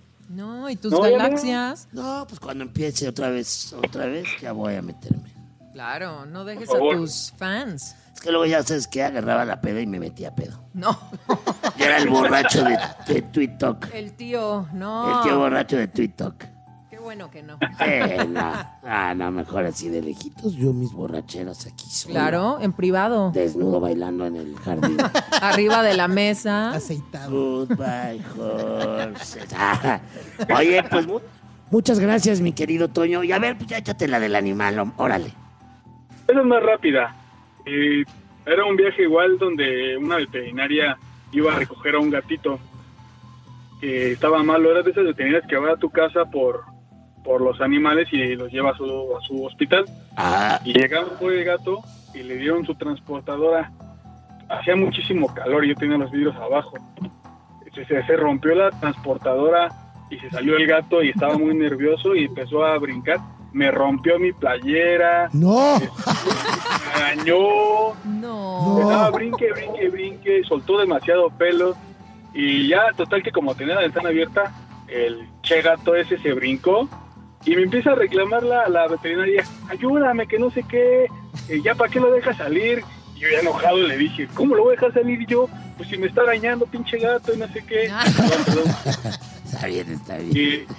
No, ¿y tus No, ya no. galaxias? No, pues cuando empiece otra vez, ya voy a meterme. Claro, no dejes Por a favor. tus fans. Es que luego ya sabes que agarraba la peda y me metía pedo. No. Yo era el borracho de TweetTok. El tío, no. El tío borracho de TweetTok. Qué bueno que no. No, mejor así de lejitos. Yo mis borracheras aquí solo. Claro, en privado. Desnudo bailando en el jardín. Arriba de la mesa. Aceitado. Goodbye, horses. Oye, pues muchas gracias, mi querido Toño. Y a ver, pues ya échate la del animal, órale. Esa es más rápida. Era un viaje igual donde una veterinaria iba a recoger a un gatito que estaba malo. Era de esas veterinarias que va a tu casa por los animales y los lleva a su hospital. Y llegaron por el gato y le dieron su transportadora. Hacía muchísimo calor y yo tenía los vidrios abajo. Se rompió la transportadora y se salió el gato y estaba muy nervioso y empezó a brincar. Me rompió mi playera. ¡No! Me arañó. No. Estaba brinque, soltó demasiado pelo. Y ya, total que como tenía la ventana abierta, el che gato ese se brincó y me empieza a reclamar la veterinaria. Ayúdame, que no sé qué. Ya, ¿para qué lo dejas salir? Y yo ya enojado le dije, ¿cómo lo voy a dejar salir yo? Pues si me está arañando, pinche gato, y no sé qué. Perdón. Está bien.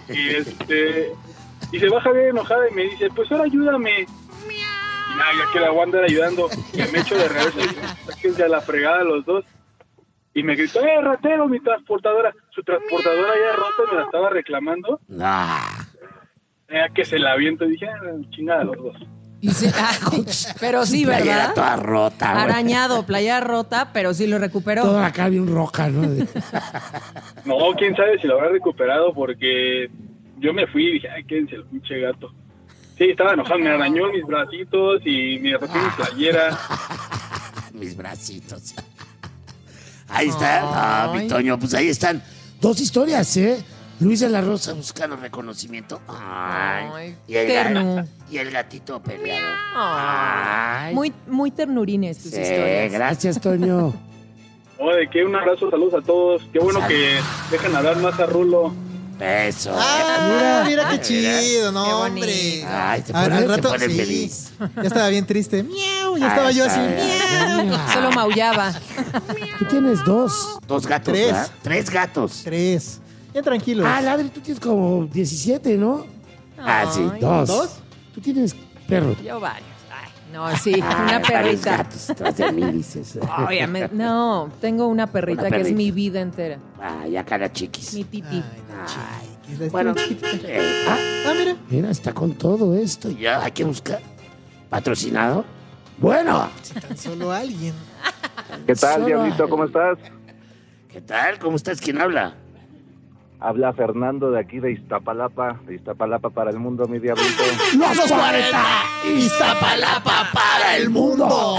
Y se baja bien enojada y me dice, pues ahora ayúdame. Y nada, ya que la voy a andar ayudando. Y me echo de regreso y sáquense a la fregada los dos. Y me gritó, ratero, mi transportadora. Su transportadora ya rota y me la estaba reclamando. Ya que se la aviento y dije, chingada los dos. Y pero sí, ¿verdad? Playera toda rota, güey. Arañado, playera rota, pero sí lo recuperó. Toda acá bien roja, ¿no? No, quién sabe si lo habrá recuperado porque yo me fui y dije, ay, quédense el pinche gato. Sí, estaba enojado, me arañó mis bracitos y me rompió mi playera. Mis bracitos. Ahí está, mi Toño, pues ahí están 2 historias, ¿eh? Luis de la Rosa buscando reconocimiento. Ay, y el terno. Y el gatito peleado. Ay. Muy ternurines tus Sí, historias. gracias, Toño. De que un abrazo, saludos a todos. Qué bueno que dejan hablar más a Rulo. Eso. Mira qué chido, no, Qué hombre. Ay, te Al pone rato, sí. feliz. Ya estaba bien triste. Miau, ya estaba yo así. Miau. Solo maullaba. Tú tienes 2 gatos, 3. ¿verdad? 3 gatos. 3. Bien tranquilo. Ladri, tú tienes como 17, ¿no? Sí, Ay. 2. ¿2? Tú tienes perro. Yo varios. Ay, no, sí, una Varios perrita. gatos detrás de mí, dices. Obviamente, no, tengo una perrita Una que es perrita. mi vida entera. Ya cara chiquis. Mi titi. Bueno, Mira. mira, está con todo esto. Ya hay que buscar patrocinado. Bueno, Si tan solo alguien. ¿Qué tal, Solo Diablito? hay- ¿Cómo estás? ¿qué tal? ¿Cómo estás? ¿Quién habla? Habla Fernando de aquí de Iztapalapa para el mundo, mi Diablito. Los 40 Iztapalapa para el mundo.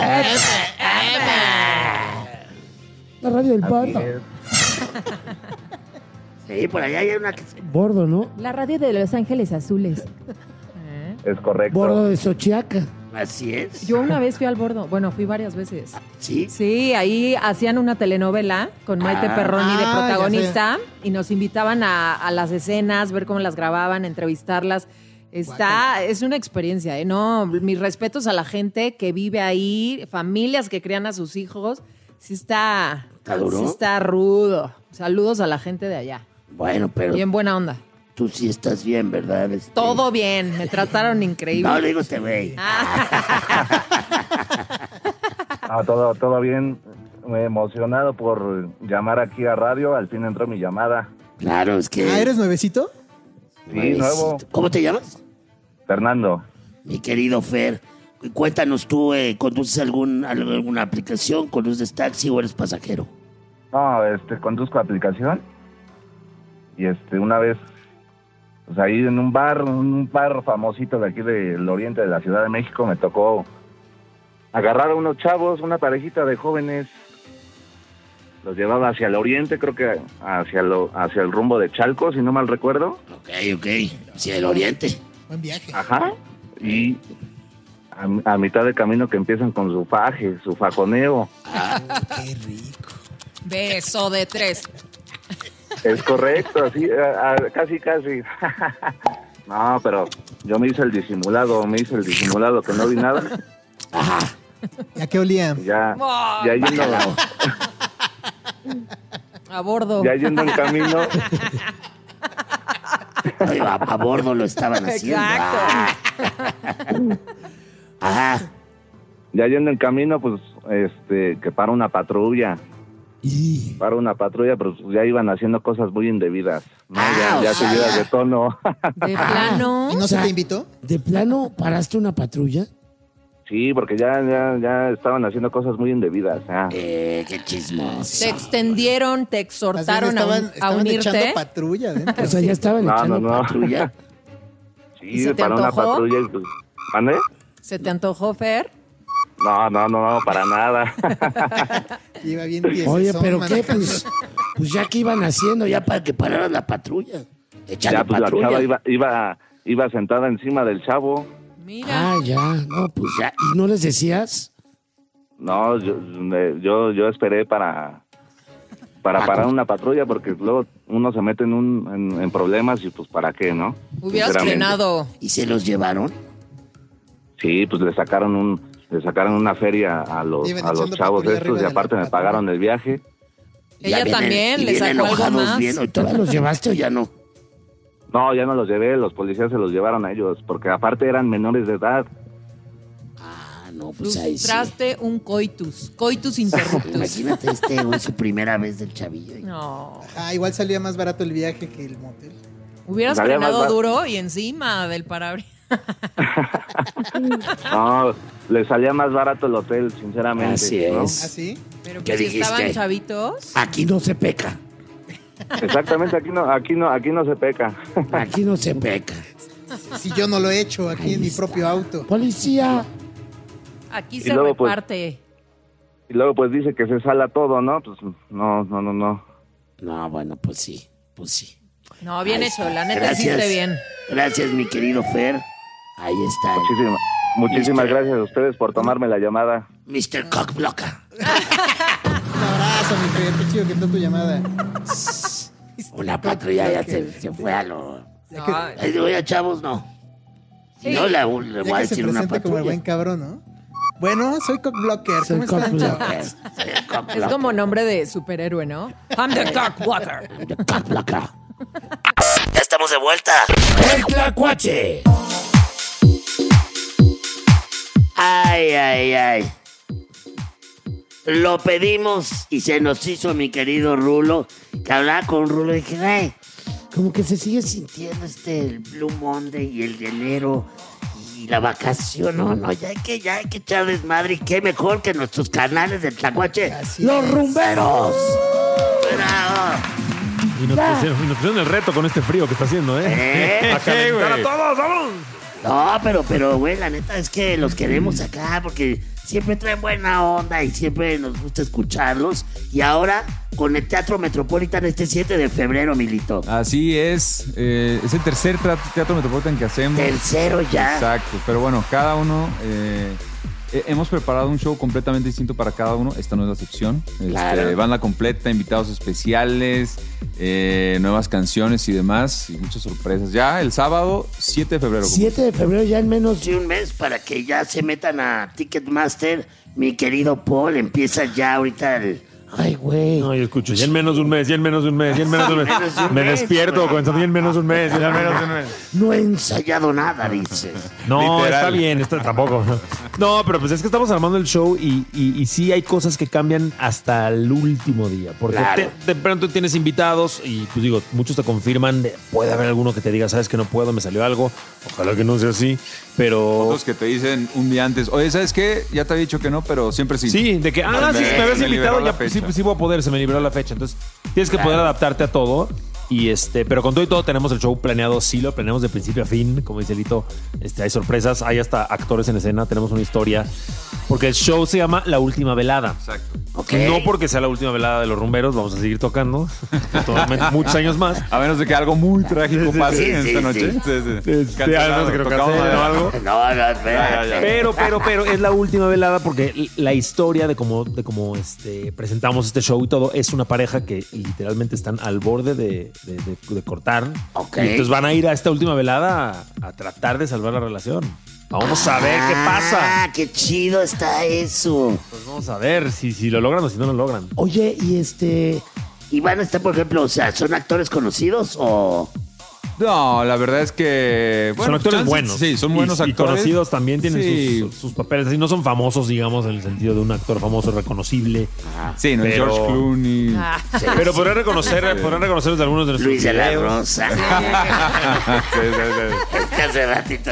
La radio del Así barrio. es. Sí, por allá hay una que se... Bordo, ¿no? La radio de Los Ángeles Azules. Es correcto. Bordo de Xochiaca. Así es. Yo una vez fui al Bordo. Bueno, fui varias veces. Sí. Sí, ahí hacían una telenovela con Maite Perroni de ya protagonista y nos invitaban a las escenas, ver cómo las grababan, entrevistarlas. Es una experiencia, ¿eh? No, mis respetos a la gente que vive ahí, familias que crían a sus hijos. Sí está duro? Sí está rudo. Saludos a la gente de allá. Bueno, pero Bien buena onda. tú sí estás bien, ¿verdad? Todo bien, me trataron increíble. No, le digo este güey. Todo bien. Emocionado por llamar aquí a radio. Al fin entró mi llamada. Claro, es que... ¿Eres nuevecito? Sí, nuevo. ¿Cómo te llamas? Fernando. Mi querido Fer, cuéntanos tú, ¿conduces alguna aplicación? ¿Conduces taxi o eres pasajero? No, conduzco aplicación. Y una vez, pues ahí en un bar famosito de aquí del oriente de la Ciudad de México, me tocó agarrar a unos chavos, una parejita de jóvenes. Los llevaba hacia el oriente, creo que hacia el rumbo de Chalco, si no mal recuerdo. Ok. Hacia el oriente. Buen viaje. Ajá. Y a mitad de camino que empiezan con su fajoneo. Qué rico. Beso de 3. Es correcto, así, casi. No, pero yo me hice el disimulado que no vi nada. Ajá. ¿Y a qué olía? Ya yendo, A bordo. ya yendo en camino, Ay, a bordo lo estaban haciendo. Exacto. Ajá. ya yendo en camino, pues, que para una patrulla. Y... Para una patrulla, pero pues ya iban haciendo cosas muy indebidas, ¿no? Ah, ya o sea, subidas ya. de tono. De plano. ¿Y no O sea, se te invitó? ¿De plano paraste una patrulla? Sí, porque ya estaban haciendo cosas muy indebidas. Qué chismoso. Te extendieron, te exhortaron Más bien a estaban echando unirte. patrulla adentro. O sea, ya estaban No, echando no. patrulla. ¿Y Sí, se te para una antojó? patrulla. Pues, ¿mande? ¿Se te antojó, Fer? No, para nada. Iba bien tiesezón, Oye, ¿pero qué? manejando. Pues ya que iban haciendo, ya para que pararan la patrulla. Echando Ya, pues patrulla. la chava iba sentada encima del chavo. Mira. Ah, ya. No, pues ya. ¿Y no les decías? No, yo esperé para parar una patrulla, porque luego uno se mete en problemas y pues ¿para qué, no? Hubieras Sinceramente. frenado. ¿Y se los llevaron? Sí, pues le sacaron una feria a los Iban chavos echando patrulla estos arriba y de aparte la me pagaron el viaje. Ella Ya también y le vienen sacó algo enojados, más. ¿Y todavía los llevaste o ya no? No, ya no los llevé, los policías se los llevaron a ellos, porque aparte eran menores de edad. Ah, no, pues ahí sí. Frustraste un coitus interruptus. Imagínate güey, su primera vez del chavillo. No. Igual salía más barato el viaje que el motel. Hubieras Salía frenado más duro y encima del parabrisas. No, le salía más barato el hotel, sinceramente. Así ¿no? es. ¿Así? Pero ¿Qué pues si dijiste? estaban chavitos. Aquí no se peca. Exactamente, aquí no se peca. Aquí no se peca. Si yo no lo he hecho aquí Ahí en mi está. propio auto. Policía. Aquí Y se luego, pues, reparte. Y luego pues dice que se sala todo, ¿no? Pues no. No, bueno, pues sí. Pues sí. No, bien Ahí hecho. está. La neta Gracias. hiciste bien. Gracias, mi querido Fer. Ahí está. Muchísimas Listo. gracias a ustedes por tomarme la llamada. Mr. Cockblocker. Un abrazo, mi Fer. Qué chido que está tu llamada. Una patrulla ya se fue a lo... Ya que, Ay, digo, ya chavos, no. Sí. No le ya voy a que se decir una presenta como el buen patrulla. cabrón, ¿no? Bueno, soy Cockblocker. Soy ¿Cómo están, Cockblocker. chavos? Soy el Cockblocker. Es como nombre de superhéroe, ¿no? I'm the Cockblocker. I'm the Cockblocker. Ya estamos de vuelta. El Tlacuache. Ay. Lo pedimos y se nos hizo mi querido Rulo. Que hablaba con Rulo y dije, ay, como que se sigue sintiendo el Blue Monday y el de enero y la vacación. No, ya hay que echar desmadre. Y qué mejor que nuestros canales del Tlacuache. Así ¡Los es. rumberos! ¡Bravo! Y nos pusieron el reto con este frío que está haciendo, ¿eh? A calentar a todos, vamos. No, pero, güey, la neta es que los queremos acá porque siempre traen buena onda y siempre nos gusta escucharlos. Y ahora, con el Teatro Metropolitan este 7 de febrero, Milito. Así es. Es el tercer Teatro Metropolitan que hacemos. Tercero ya. Exacto. Pero bueno, cada uno... hemos preparado un show completamente distinto para cada uno. Esta no es la excepción. Claro. Banda completa, invitados especiales, nuevas canciones y demás. Y muchas sorpresas. Ya el sábado, 7 de febrero. 7 de febrero, ya en menos de un mes, para que ya se metan a Ticketmaster. Mi querido Paul, empieza ya ahorita el... Ay, güey. No, yo escucho, ya en menos de un mes. Menos de un Me mes, despierto güey. pensando, ya en menos de un mes, ya en menos de un mes. No he ensayado nada, dices. No, Literal. está bien, tampoco. No, pero pues es que estamos armando el show y sí hay cosas que cambian hasta el último día. Porque Claro. de pronto tienes invitados y pues digo, muchos te confirman, puede haber alguno que te diga, sabes que no puedo, me salió algo. Ojalá que no sea así, pero... Otros que te dicen un día antes, oye, ¿sabes qué? Ya te he dicho que no, pero siempre sí. Sí, de que, sí, me habías me liberó invitado, la ya fecha. sí voy a poder, se me liberó la fecha. Entonces, tienes que poder adaptarte a todo. Y pero con todo y todo tenemos el show planeado, sí lo planeamos de principio a fin, como dice Lito. Hay sorpresas, hay hasta actores en escena, tenemos una historia. Porque el show se llama La Última Velada. Exacto. Ok. No porque sea la última velada de los rumberos, vamos a seguir tocando totalmente, muchos años más. A menos de que algo muy trágico pase en esta noche. Cancelado, creo que cancelen o algo. No, espérate. Pero es la última velada porque la historia de cómo presentamos este show y todo es una pareja que literalmente están al borde de cortar. Ok. Y entonces van a ir a esta última velada a tratar de salvar la relación. Vamos a ver qué pasa. Ah, qué chido está eso. Pues vamos a ver si lo logran o si no lo logran. Oye, y van a estar, por ejemplo, o sea, ¿son actores conocidos o...? No, la verdad es que... son actores buenos. Sí, son buenos y actores. conocidos también tienen Sí. sus papeles. Así no son famosos, digamos, en el sentido de un actor famoso reconocible. Sí, no es Pero- George Clooney. Pero podrán reconocerlos de algunos de nuestros Luis de la videos. Rosa. Es que hace ratito...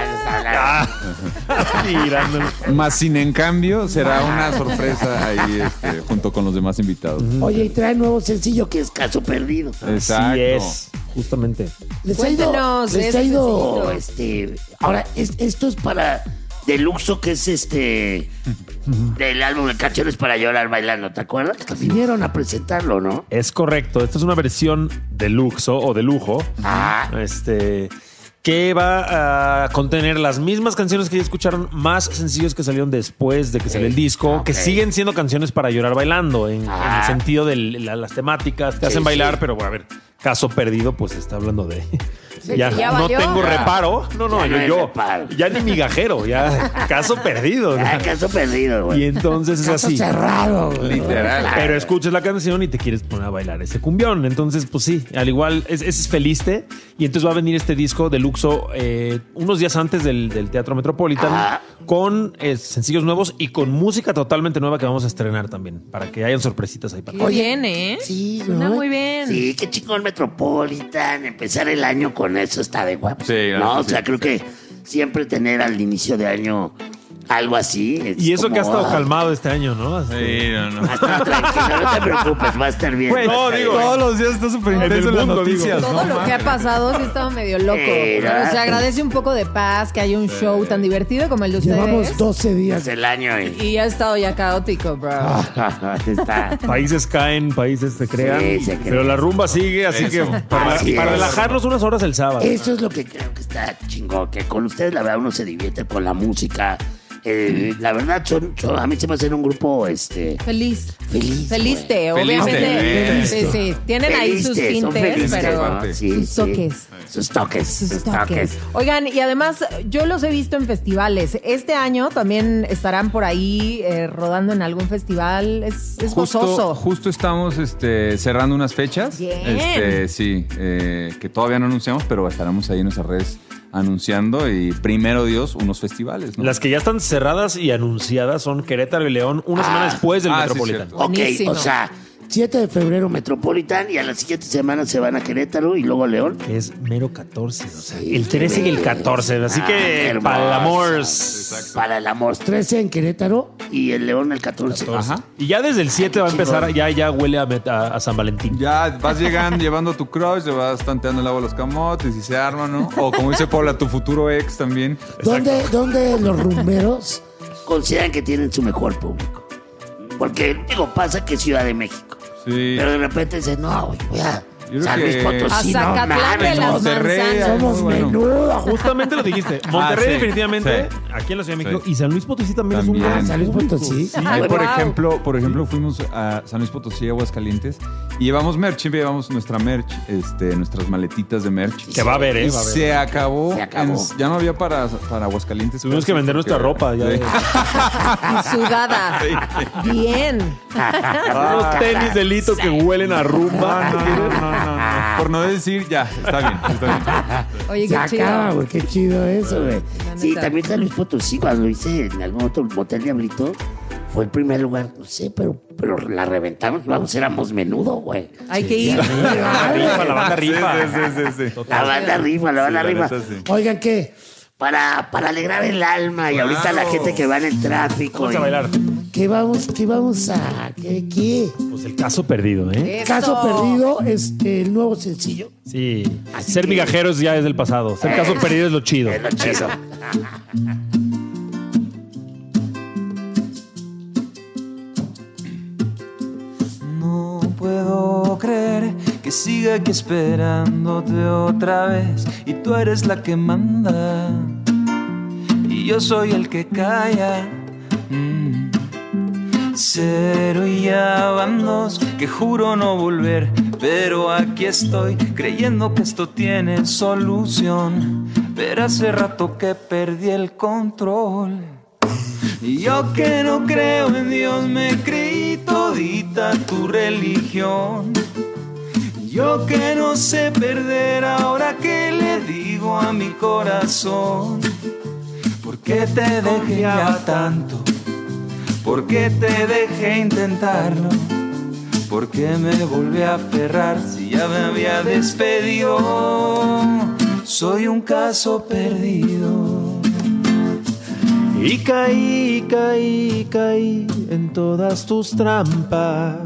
Mirándolo. Más sin en cambio, será una sorpresa ahí junto con los demás invitados. Oye, y trae nuevo sencillo que es Caso Perdido. Exacto. Así es, justamente. Les ha ido... Cuéntenos Les ese ha ido... sencillo. Ahora, esto es para Deluxo, que es del álbum de Canciones para Llorar Bailando, ¿te acuerdas? Que vinieron a presentarlo, ¿no? Es correcto. Esta es una versión de luxo o de lujo. Ah, Que va a contener las mismas canciones que ya escucharon, más sencillos que salieron después de que salió el disco, que siguen siendo canciones para llorar bailando, en el sentido de las temáticas, te hacen bailar, sí. pero bueno, a ver, Caso Perdido, pues está hablando de... ya no valió. tengo reparo. No, Ya no hay yo reparo. ya ni migajero, ya Caso Perdido. ah, Caso Perdido, güey. Y entonces es Caso así. cerrado, güey. Literal. Pero escuchas la canción y te quieres poner a bailar ese cumbión. Entonces, pues sí, al igual es Feliste. Y entonces va a venir este disco de Luxo unos días antes del Teatro Metropolitan Ajá. con sencillos nuevos y con música totalmente nueva que vamos a estrenar también, para que hayan sorpresitas ahí para Qué bien, ¿eh? Sí, Suena ¿no? muy bien. Sí, qué chingón Metropolitan. Empezar el año con eso está de guapo. Sí, la no, neta, o sea, sí. creo que siempre tener al inicio de año algo así. es Y eso como, que ha estado ah, calmado este año, ¿no? Sí, no. Está tranquilo, no te preocupes, va a estar bien. Güey, va a no, estar digo, bien. todos los días está súper En intenso el en las mundo, digo. noticias. Todo ¿no? lo que ha pasado sí estaba medio loco. Era. Se agradece un poco de paz, que haya un show tan divertido como el de ustedes. Llevamos 12 días del año Y ha estado ya caótico, bro. está. Países caen, países se crean. Sí, se crean. Pero la rumba sigue, así que para Así es. relajarnos unas horas el sábado. Eso es lo que creo que está chingón, que con ustedes la verdad uno se divierte con la música. La verdad, a mí se me hacen un grupo Feliz. feliz. Feliste, güey. obviamente. Feliste. Sí, sí. Tienen ahí sus Feliste, son tintes, felices, pero ¿no? Sí, sus sí. toques. Sus toques. Sus toques. Oigan, y además yo los he visto en festivales. Este año también estarán por ahí rodando en algún festival. Es gozoso. Justo estamos cerrando unas fechas. Bien. Sí, que todavía no anunciamos, pero estaremos ahí en nuestras redes anunciando y primero Dios unos festivales, ¿no? Las que ya están cerradas y anunciadas son Querétaro y León una semana después del sí, Metropolitan. cierto. Ok, Buenísimo. o sea, 7 de febrero Metropolitan y a la siguiente semana se van a Querétaro y luego a León. Que es mero 14, o sea, Sí, el 13 y el 14. Así que hermoso. para el amor. Para el amor, 13 en Querétaro y el León el 14. Ajá. Y ya desde el 7 va a empezar, ya huele a San Valentín. Ya vas llegando, llevando tu crush, le vas tanteando el agua a los camotes y se arma, ¿no? O como dice Paula, tu futuro ex también. ¿Dónde los rumberos consideran que tienen su mejor público? Porque, digo, pasa que Ciudad de México. Sí. Pero de repente dicen, no, güey, voy a Yo creo San Luis que- Potosí, A no Zacatlán de mames, las Monterrey, manzanas. somos muy bueno. menudo. Justamente lo dijiste. Monterrey sí, definitivamente, sí. aquí en la Ciudad de México. Sí. Y San Luis Potosí también, También. es un gran San Luis público. Potosí. Sí. Ahí, por Wow. ejemplo, fuimos a San Luis Potosí, Aguascalientes, y llevamos merch, siempre llevamos nuestra merch, nuestras maletitas de merch. Que va a haber, Y va a haber. se acabó. Se acabó. Ya no había para Aguascalientes. Tuvimos que vender nuestra ropa. Ya. Sí. Sudada. Bien. Unos tenis de Lito que huelen a rumba. No. Por no decir, ya, está bien. Oye, Se qué chido. acaba, güey, qué chido eso, güey. La Sí, neta. también San Luis Potosí, cuando lo hice en algún otro motel Diablito, fue el primer lugar, no sé, pero la reventamos, vamos, éramos menudo, güey. Hay que ir. La banda rifa. Sí. La banda rifa, la banda la rifa. neta, sí. Oigan, ¿qué? Para alegrar el alma y ahorita la gente que va en el tráfico. Vamos a bailar. ¿Qué vamos a? ¿Qué? Pues el caso perdido, ¿eh? Eso. Caso Perdido es el nuevo sencillo. Sí. Así Ser que- migajeros ya es del pasado. Ser Eh. caso perdido es lo chido. Es lo chido. que siga aquí esperándote otra vez. Y tú eres la que manda y yo soy el que calla. Cero y ya van dos, que juro no volver, pero aquí estoy creyendo que esto tiene solución. Pero hace rato que perdí el control. Y yo que no creo en Dios me creí todita tu religión. Yo que no sé perder, ahora que le digo a mi corazón. ¿Por qué te dejé ya tanto? ¿Por qué te dejé intentarlo? ¿Por qué me volví a aferrar si ya me había despedido? Soy un caso perdido. Y caí en todas tus trampas.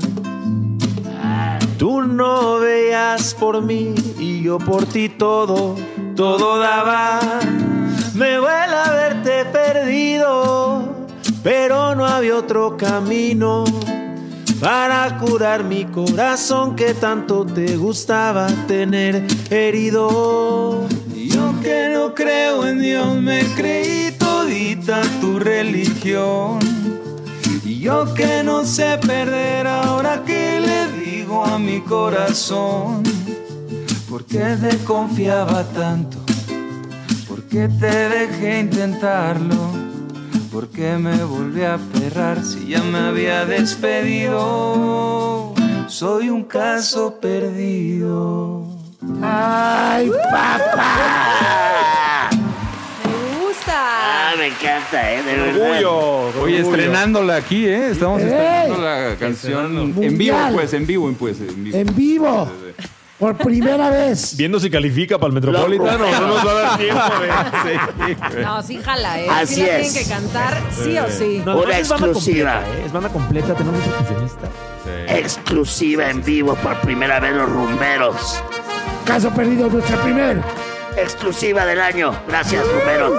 Tú no veías por mí y yo por ti todo daba. Me duele haberte perdido, pero no había otro camino para curar mi corazón que tanto te gustaba tener herido. Yo que no creo en Dios me creí todita tu religión. Y yo que no sé perder, ahora que le digo a mi corazón. ¿Por qué te confiaba tanto? ¿Por qué te dejé intentarlo? ¿Por qué me volví a aferrar si ya me había despedido? Soy un caso perdido. ¡Ay, papá! Me gusta. Ah, me encanta, de verdad. Orgullo. Oye, estrenándola aquí, ¿eh? Estamos estrenando la canción en vivo, Mundial. pues, en vivo. En vivo. Por primera vez. Viendo si califica para el Metropolitano, no nos va a dar tiempo de... No, sí jala, ¿eh? Así sí la es. tienen que cantar, sí o sí. No, Una es banda exclusiva. completa, ¿eh? Es banda completa, tenemos un percusionista. Exclusiva en vivo por primera vez los rumberos. Caso perdido, nuestra primer exclusiva del año. Gracias, rumberos.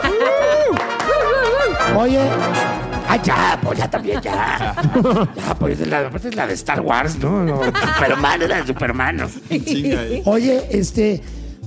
Oye. Ah, ya, pues ya también, ya. Ya, pues es la de Star Wars, ¿no? Superman, es la de Superman, ¿no? Oye,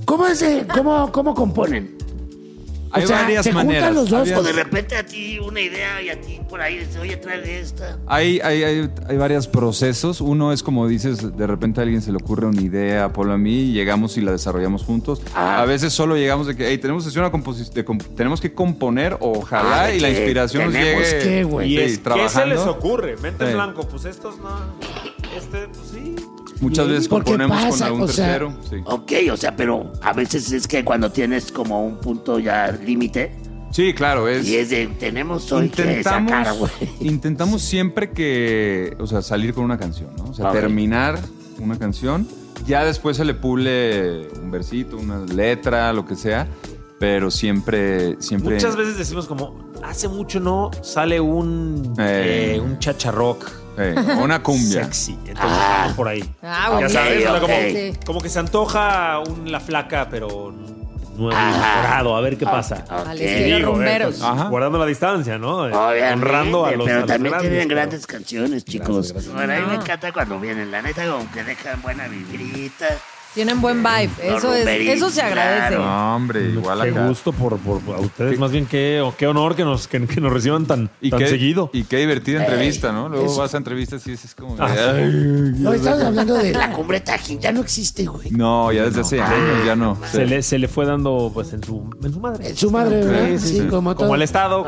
¿cómo componen? Hay varias ¿se maneras. juntan los dos? Había- O de repente a ti una idea y a ti por ahí dices, oye, trae esta. Hay varios procesos. Uno es como dices, de repente a alguien se le ocurre una idea, ponlo a mí, y llegamos y la desarrollamos juntos. A veces solo llegamos de que, hey, tenemos que hacer una composición, tenemos que componer, ojalá, de y la que inspiración nos tenemos llegue. que, güey. Y sí, es, ¿qué trabajando. se les ocurre? Mente en Sí. blanco, pues estos no. Pues sí. Muchas veces Porque componemos pasa, con algún o sea, tercero. Sí. Ok, o sea, pero a veces es que cuando tienes como un punto ya límite Sí, claro, y es de tenemos hoy que sacar, güey. intentamos siempre que, o sea, salir con una canción, ¿no? O sea, Ok. terminar una canción, ya después se le pule un versito, una letra, lo que sea, pero siempre. Muchas veces decimos como, hace mucho no sale un chacharrock. Una cumbia. Sexy. Entonces vamos por ahí. Ah, Ya bueno. sabes, o sea, ok. como que se antoja la flaca, pero nuevo mejorado, a ver qué pasa. Al estilo rumberos. Ajá. Guardando la distancia, ¿no? Obviamente, Honrando a los pero a los también grandes, tienen pero- grandes canciones, chicos. Gracias. Bueno, a mí me encanta cuando vienen, la neta, como que dejan buena vibrita. Tienen buen vibe. Eso se agradece. Claro. No, hombre, igual Qué acá. gusto por a ustedes, más bien qué honor que nos reciban tan seguido. Y qué divertida entrevista, ¿no? Luego eso. vas a entrevistas y es como. No, estamos hablando de la cumbre Tajín, ya no existe, güey. No, ya desde hace años ya no. Se le fue dando pues en su madre. En su madre, ¿verdad? Sí, Sí, sí. como todo. Como el Estado.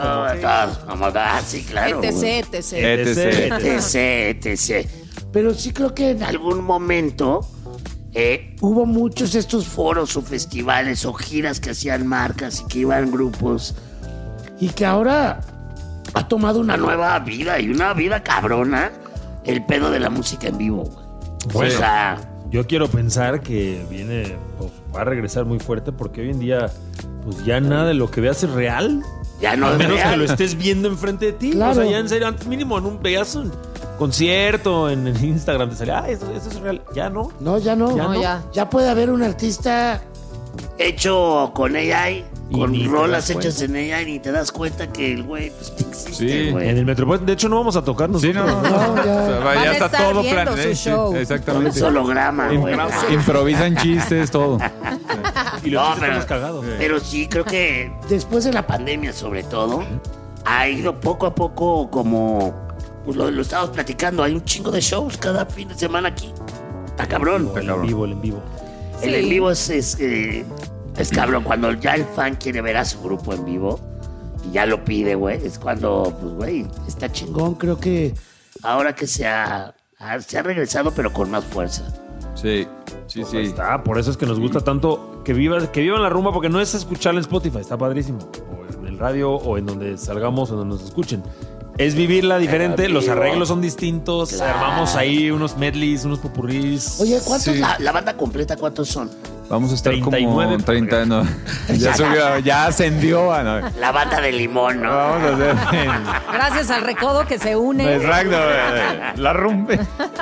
Sí, claro. güey. etc. etc. Pero sí creo que en algún momento hubo muchos estos foros o festivales o giras que hacían marcas y que iban grupos y que ahora ha tomado una nueva vida y una vida cabrona el pedo de la música en vivo, güey. Bueno. O sea, Yo quiero pensar que viene, pues, va a regresar muy fuerte porque hoy en día, pues ya nada de lo que veas es real. ya no A es menos real. que lo estés viendo enfrente de ti. Claro. O sea, ya en serio, antes mínimo en veías un concierto en Instagram, te salía, eso es real. Ya no. No, ya no. Ya no. Ya. Ya puede haber un artista hecho con AI con rolas hechas en ella y ni te das cuenta que el güey pues, existe, güey. En el Metropolitan, de hecho, no vamos a tocar nosotros. Sí, no, ya está todo planeado. Exactamente. Es holograma, güey. Improvisan chistes, todo. Y los chistes estamos cagados. Pero sí, creo que después de la pandemia, sobre todo, ha ido poco a poco como... Pues lo estábamos platicando, hay un chingo de shows cada fin de semana aquí. Está cabrón. El en vivo. El en vivo es cabrón. Cuando ya el fan quiere ver a su grupo en vivo y ya lo pide, güey, es cuando, pues, güey, está chingón. Creo que ahora que se ha regresado, pero con más fuerza. Sí. Está, por eso es que nos gusta tanto que vivan la rumba, porque no es escucharla en Spotify, está padrísimo. O en el radio, o en donde salgamos, o donde nos escuchen. Es vivirla diferente, los arreglos son distintos, armamos ahí unos medleys, unos popurrís. Oye, ¿cuántos la banda completa cuántos son? Vamos a estar 39, como 30, no. Ya subió, ya ascendió. No. La banda de limón, ¿no? Vamos a hacer Gracias al recodo que se une. Exacto, la rumbe.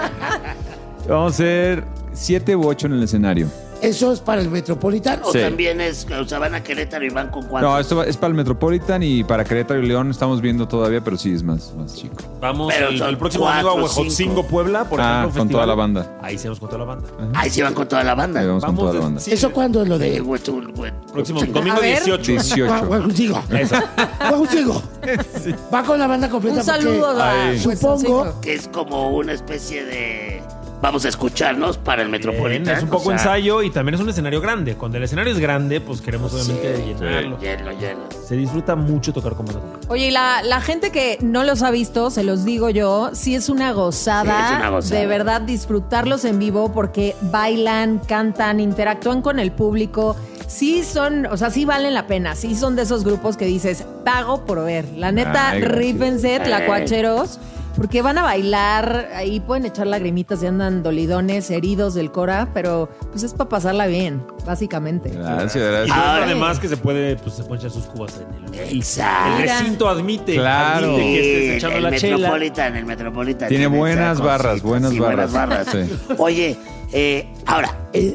Vamos a hacer 7 u 8 en el escenario. ¿Eso es para el Metropolitan o Sí. también es, o sea, van a Querétaro y van con cuántos? No, esto es para el Metropolitan y para Querétaro y León estamos viendo todavía, pero sí es más chico. Vamos Pero el próximo domingo a Huejotzingo, Puebla, por ejemplo, con festival. toda la banda. Ahí sí vamos con toda la banda. Ahí sí van con toda la banda. Ahí vamos con toda la banda. sí. ¿Eso cuándo es lo de Próximo domingo A ver. 18. 18. Huejotzingo? Eso. Huejotzingo. Va con la banda completa. Un saludo porque a supongo que es como una especie de... Vamos a escucharnos para el Metropolitan. Es un poco o sea, ensayo y también es un escenario grande. Cuando el escenario es grande, pues queremos obviamente llenarlo. Lleno. Se disfruta mucho tocar con banda. Oye, y la gente que no los ha visto, se los digo yo, sí es una gozada. Sí, es una gozada. De verdad, disfrutarlos en vivo porque bailan, cantan, interactúan con el público. Sí son, o sea, sí valen la pena. Sí son de esos grupos que dices, pago por ver. La neta, Ay, gracias. rífense, tlacuacheros. Porque van a bailar, ahí pueden echar lagrimitas y andan dolidones, heridos del cora, pero pues es para pasarla bien, básicamente. Gracias. Y Ahora- además que se puede echar sus cubas en el Exacto. El recinto admite. Claro. Admite que estés echando el la chela. Metropolitan. Tiene buenas esa barras, cosita, buenas sí, barras. Sí. Oye, ahora,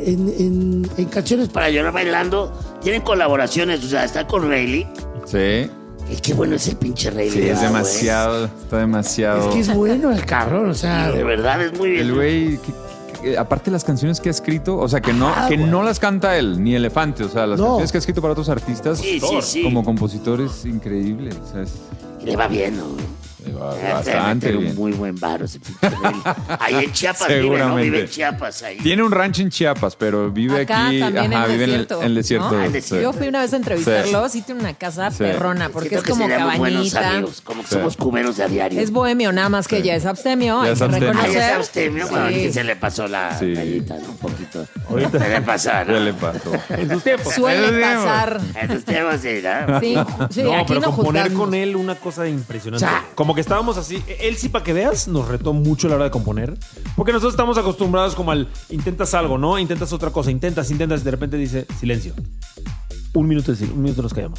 en Canciones para Llorar Bailando, tienen colaboraciones, o sea, está con Rayleigh. Sí. Y qué bueno es el pinche Rayleigh. Sí, es ¿verdad, demasiado, está demasiado. güey? Es que es bueno el cabrón, o sea, de verdad es muy bien. El güey, aparte las canciones que ha escrito, o sea, que no las canta él, ni Elefante, o sea, las canciones que ha escrito para otros artistas, Sí. como compositores, increíble. O sea, Y le va bien, ¿no? le va Debe bastante meter bien. un muy buen varo ese pinche Rayleigh. Ahí en Chiapas vive, ¿no? Seguramente. Vive en Chiapas ahí. Tiene un rancho en Chiapas, pero vive Acá aquí, también en vive desierto, en el desierto. ¿no? En el desierto. Sí. Yo fui una vez a entrevistarlo, sí tiene una casa Sí. perrona, porque Siento es que como seríamos buenos cabañita. amigos, como que Sí. somos cuberos de a diario. Es bohemio, nada más que ya es abstemio, Ya hay es que abstemio. reconocer. Ahí es abstemio, bueno, Sí. que se le pasó la Sí. gallita, ¿no? Un poquito. Se le pasó, ¿no? ¿Qué le pasó? En sus tiempos. Suele pasar. Estos temas, sí, ¿no? Sí, sí, No, aquí pero no componer juzgamos. con él una cosa impresionante. O sea, como que estábamos así. Él sí, para que veas, nos retó mucho a la hora de componer. Porque nosotros estamos acostumbrados como al intentas algo, ¿no? Intentas otra cosa, intentas, y de repente dice silencio. Un minuto nos callamos.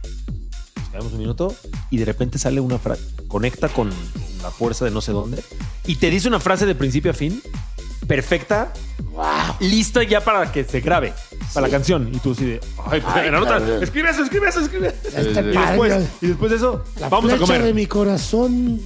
Nos callamos un minuto y de repente sale una frase. Conecta con la fuerza de no sé dónde. Y te dice una frase de principio a fin. Perfecta. Lista ya para que se grabe. Para la canción. Y tú así de. Ay, Ay, la nota. cabrón. Escribe eso. Está Sí. Y después de eso, La vamos a flecha comer. de mi corazón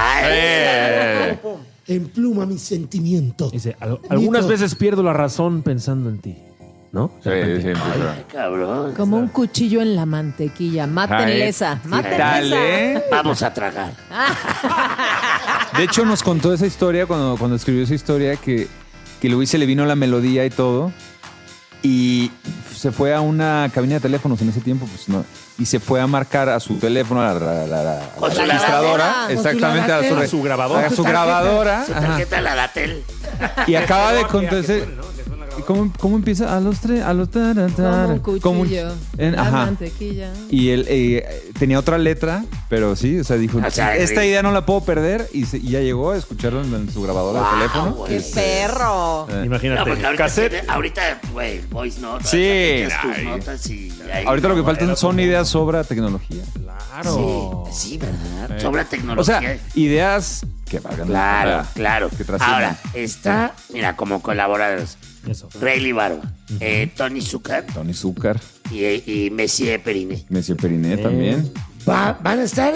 empluma mi sentimiento. Dice, algunas Nico. veces pierdo la razón pensando en ti. ¿No? Sí, siempre. Ay, cabrón. Como un cuchillo en la mantequilla. Mátenle Ay, esa. ¿qué Mátenle tal, esa. Vamos a tragar. De hecho, nos contó esa historia, cuando escribió esa historia, que Luis se le vino la melodía y todo, y se fue a una cabina de teléfonos en ese tiempo, pues no, y se fue a marcar a su teléfono, a la Con su registradora, ladera, exactamente, con su a ladera. Su grabadora. a su grabadora, Su ajá. tarjeta la Datel. Y acaba de contestar. ¿Cómo empieza? A los tres, a los Como un cuchillo. La ajá. mantequilla. Y él tenía otra letra, pero sí, o sea, dijo, O sea, esta idea no la puedo perder, y ya llegó a escucharlo en su grabadora de teléfono. güey. ¡Qué perro! Imagínate. No, porque cassette. ahorita, güey, voice notes. Sí, metias tus ay. notas y ahí, Ahorita lo que no, faltan son ideas sobre tecnología. Claro. Sí, ¿verdad? Sobra O tecnología. sea, ideas que valgan. Claro, o sea, claro. que trasciendan. Ahora, está, mira, como colaboradores. Eso. Rayleigh Barba, Tony Zucker, Tony Zucker. y Messier Periné. Messier Periné también. ¿Van a estar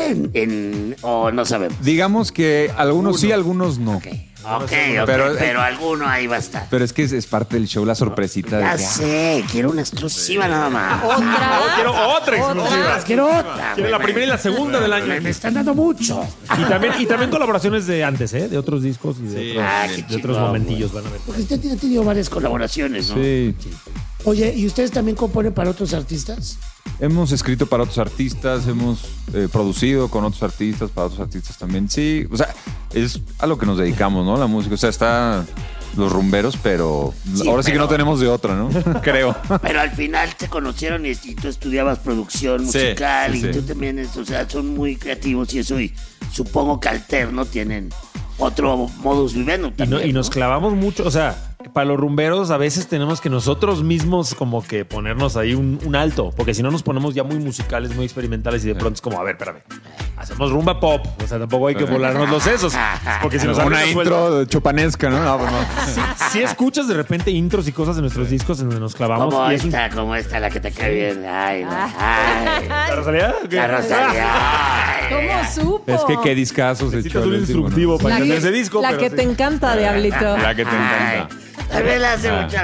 o no sabemos? Digamos que algunos sí, algunos no. Ok, pero alguno ahí va a estar. Pero es que es parte del show, la sorpresita. Ya sé, quiero una exclusiva nada más. Quiero otra exclusiva. Quiero otra. Quiero la primera y la segunda del año. Me están dando mucho. Y también colaboraciones de antes, de otros discos y de otros momentillos van a ver. Porque usted ha tenido varias colaboraciones, ¿no? Sí. Oye, ¿y ustedes también componen para otros artistas? Hemos escrito para otros artistas, hemos producido con otros artistas, para otros artistas también. Sí, o sea, es a lo que nos dedicamos, ¿no? La música. O sea, está los rumberos, pero ahora sí que no tenemos de otra, ¿no? Creo. Pero al final te conocieron y tú estudiabas producción musical y tú también, o sea, son muy creativos y eso, y supongo que alterno tienen otro modus vivendi también. Y nos clavamos mucho, o sea, para los rumberos a veces tenemos que nosotros mismos como que ponernos ahí un alto, porque si no nos ponemos ya muy musicales, muy experimentales y de pronto es como, a ver, espérame, hacemos rumba pop, o sea, tampoco hay que volarnos los sesos, porque si nos una intro chopanesca, ¿no? No, pues no. Si escuchas de repente intros y cosas de nuestros discos en donde nos clavamos. Como esta, la que te cae bien. Ay, no. ¿La Rosalía? La Rosalía. ¿Cómo supo? Es que qué discazos de Necesitas un instructivo para entender ese disco. La que te encanta, Diablito. La que te encanta. También la hace mucho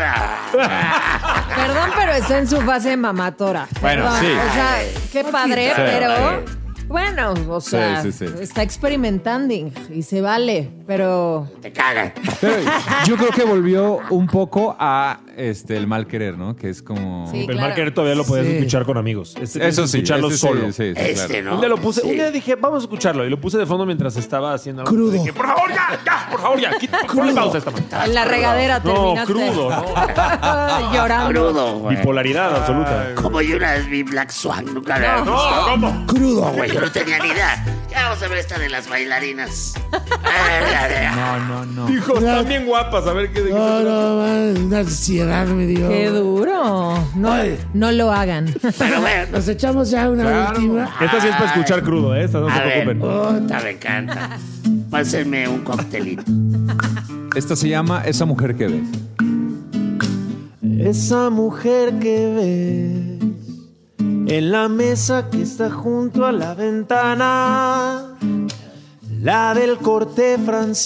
Perdón, pero está en su fase mamatora. Bueno, Perdón. sí. O sea, qué padre, pero... Bueno, o sea, sí. está experimentando y se vale, pero... Te cagan. Pero yo creo que volvió un poco a el mal querer, ¿no? Que es como... Sí, El mal querer todavía lo podías escuchar con amigos. Eso sí. Escucharlo solo. Sí, claro. ¿no? Un día lo puse, un día dije, vamos a escucharlo. Y lo puse de fondo mientras estaba haciendo algo. Crudo. Dije, por favor, por favor, ya. Ponle pausa a esta man. En la regadera terminaste. Crudo, no. Llorando. Crudo, güey. Bipolaridad absoluta. Como yo una vez vi Black Swan, nunca la había visto. No, ¿cómo? Crudo, güey. Yo no tenía ni idea. Ya vamos a ver esta de las bailarinas. No. Hijos, están bien guapas. A ver qué. Una ansiedad me dio. Qué duro. No lo hagan. Pero bueno, nos echamos ya una última. Esta sí es para escuchar crudo, esta no se preocupen. Puta, me encanta. Pásenme un coctelito. Esta se llama Esa mujer que ves. Esa mujer que ves en la mesa que está junto a la ventana, la del corte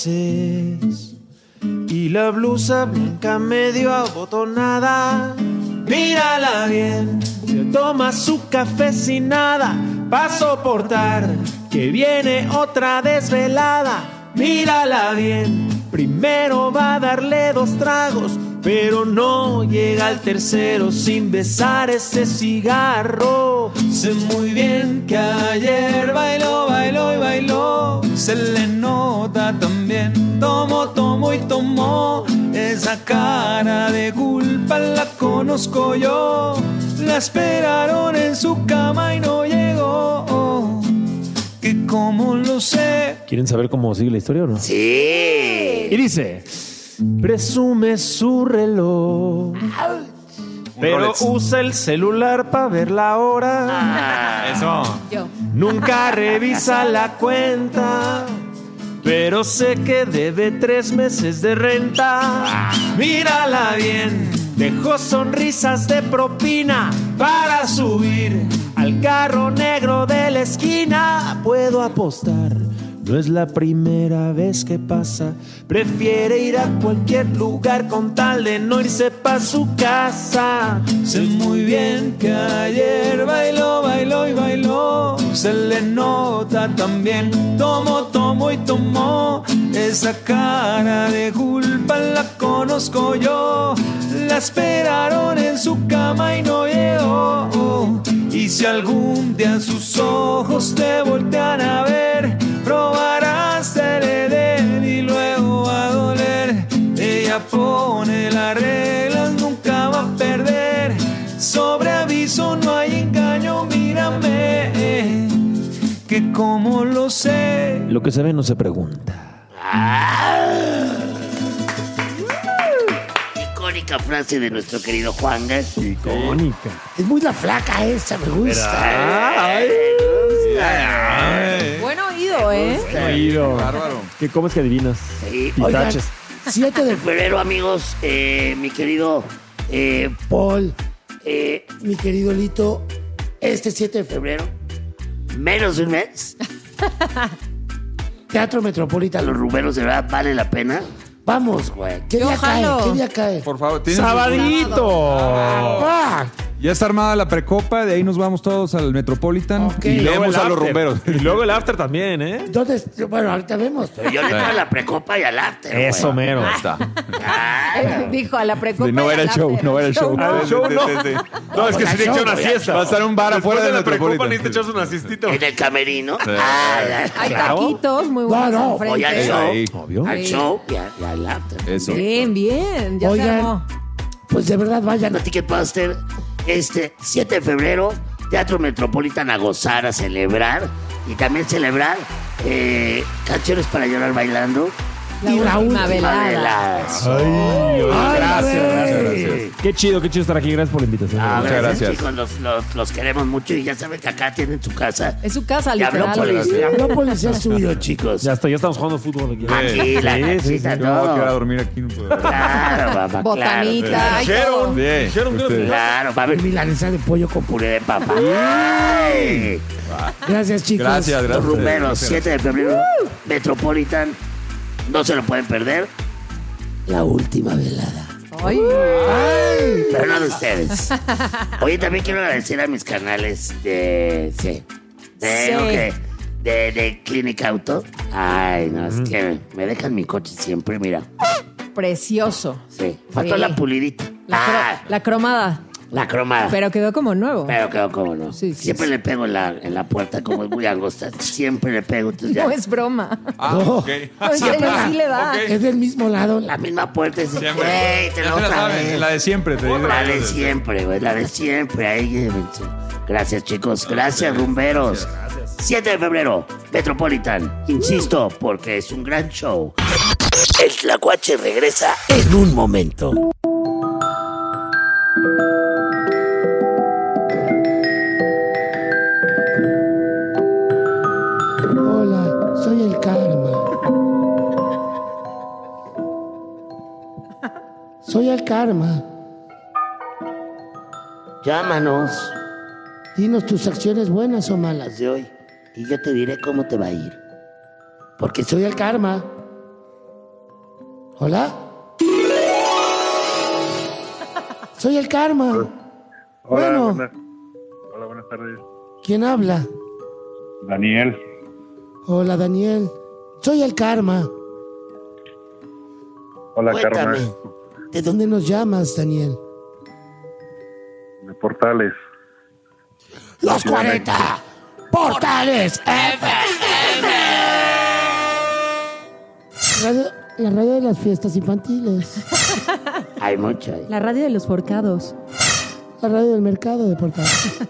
francés y la blusa blanca medio abotonada. Mírala bien, se toma su café sin nada, pa' soportar que viene otra desvelada. Mírala bien, primero va a darle 2 tragos, pero no llega al tercero sin besar ese cigarro. Sé muy bien que ayer bailó y bailó, se le nota también, tomó y tomó. Esa cara de culpa la conozco yo, la esperaron en su cama y no llegó. Que cómo lo sé. ¿Quieren saber cómo sigue la historia o no? Sí. Y dice: presume su reloj, pero usa el celular para ver la hora. Eso. Yo. Nunca revisa la cuenta, pero sé que debe 3 meses de renta. Mírala bien, dejó sonrisas de propina para subir al carro negro de la esquina. Puedo apostar, no es la primera vez que pasa. Prefiere ir a cualquier lugar con tal de no irse pa' su casa. Sé muy bien que ayer bailó y bailó, se le nota también, tomó y tomó. Esa cara de culpa la conozco yo, la esperaron en su cama y no llegó. Y si algún día sus ojos te voltean a ver, probarás el Edén y luego va a doler. Ella pone las reglas, nunca va a perder. Sobre aviso no hay engaño, mírame, que como lo sé. Lo que se ve no se pregunta. Icónica frase de nuestro querido Juanga. Icónica. Es muy la flaca esta, me gusta. Buen oído, ¿eh? Oído. Bárbaro. ¿Qué comes que adivinas? Sí. Y Oigan, taches. 7 de febrero, amigos, mi querido Paul, mi querido Lito, este 7 de febrero, menos de un mes, Teatro Metropolitan, Los Rumberos, de verdad, vale la pena. Vamos, güey. ¿Qué día cae? ¿Qué día cae? Por favor, ¡Sabadito! Ya está armada la precopa, de ahí nos vamos todos al Metropolitan y leemos a los rumberos. Y luego el after también, ¿eh? Entonces, bueno, ahorita vemos. Pero yo le traigo la precopa y al after. Eso güey. mero. Está. Dijo a la precopa. No va a ir al show, no va a ir al show. Al show no. No, es que se tiene que echar una siesta. Va a estar un bar afuera del de la precopa Metropolitan. necesita echarse una siestita. En el camerino. Hay taquitos muy buenos No, enfrente. voy al show. Ahí. Obvio. Al show y al after. Eso. Bien, bien. Ya se Oigan, armó. pues de verdad vayan a Ticketmaster este 7 de febrero, Teatro Metropolitan, a gozar, a celebrar y también celebrar canciones para llorar bailando. La y la última última velada. Gracias. Qué chido estar aquí. Gracias por la invitación. Muchas gracias. Chicos, los queremos mucho y ya saben que acá tienen su casa. Es su casa, Y habló literal. policía suyo, chicos. Ya estamos jugando fútbol aquí. Aquí, la casita, Yo me voy a quedar a todo. dormir aquí. No puedo. Claro, papá, Botanita. ay, todo. Dijeron que Claro, va a haber milanesa de pollo con puré de papa. Ay. Gracias, chicos. Gracias. Los Rumberos, 7 de febrero, Metropolitan. No se lo pueden perder. La última velada. Ay. Pero no de ustedes. Oye, también quiero agradecer a mis canales de... Sí. De Clinic Auto. Ay, no, es que me dejan mi coche siempre, mira. Precioso. Sí. Faltó Sí. la pulidita. La cromada. La cromada. Pero quedó como nuevo. Pero quedó como no. Sí, sí, Siempre sí. le pego en la puerta, como es muy angosta. Siempre le pego. Entonces ya. No es broma. No. Ok. No, en serio, sí le da. Es del mismo lado, la misma puerta. Es de, Siempre. güey, te Ya lo se la otra saben, vez. la de siempre. Te digo. La de siempre, güey. La de siempre. Ahí llévense. Gracias, chicos. Gracias, rumberos. 7 de febrero, Metropolitan. Insisto, porque es un gran show. El Tlacuache regresa en un momento. Hola, soy el Karma. Soy el Karma. Llámanos. Dinos tus acciones buenas o malas de hoy y yo te diré cómo te va a ir. Porque soy el Karma. ¿Hola? Soy el Karma. Bueno, Hola, buenas tardes. ¿quién habla? Daniel. Hola, Daniel. Soy el Karma. Hola, Cuéntame, Carmen. ¿de dónde nos llamas, Daniel? De Portales. Los 40 Portales FM. La radio de las fiestas infantiles. Hay mucho ahí. La radio de los forcados. La radio del mercado de Portales.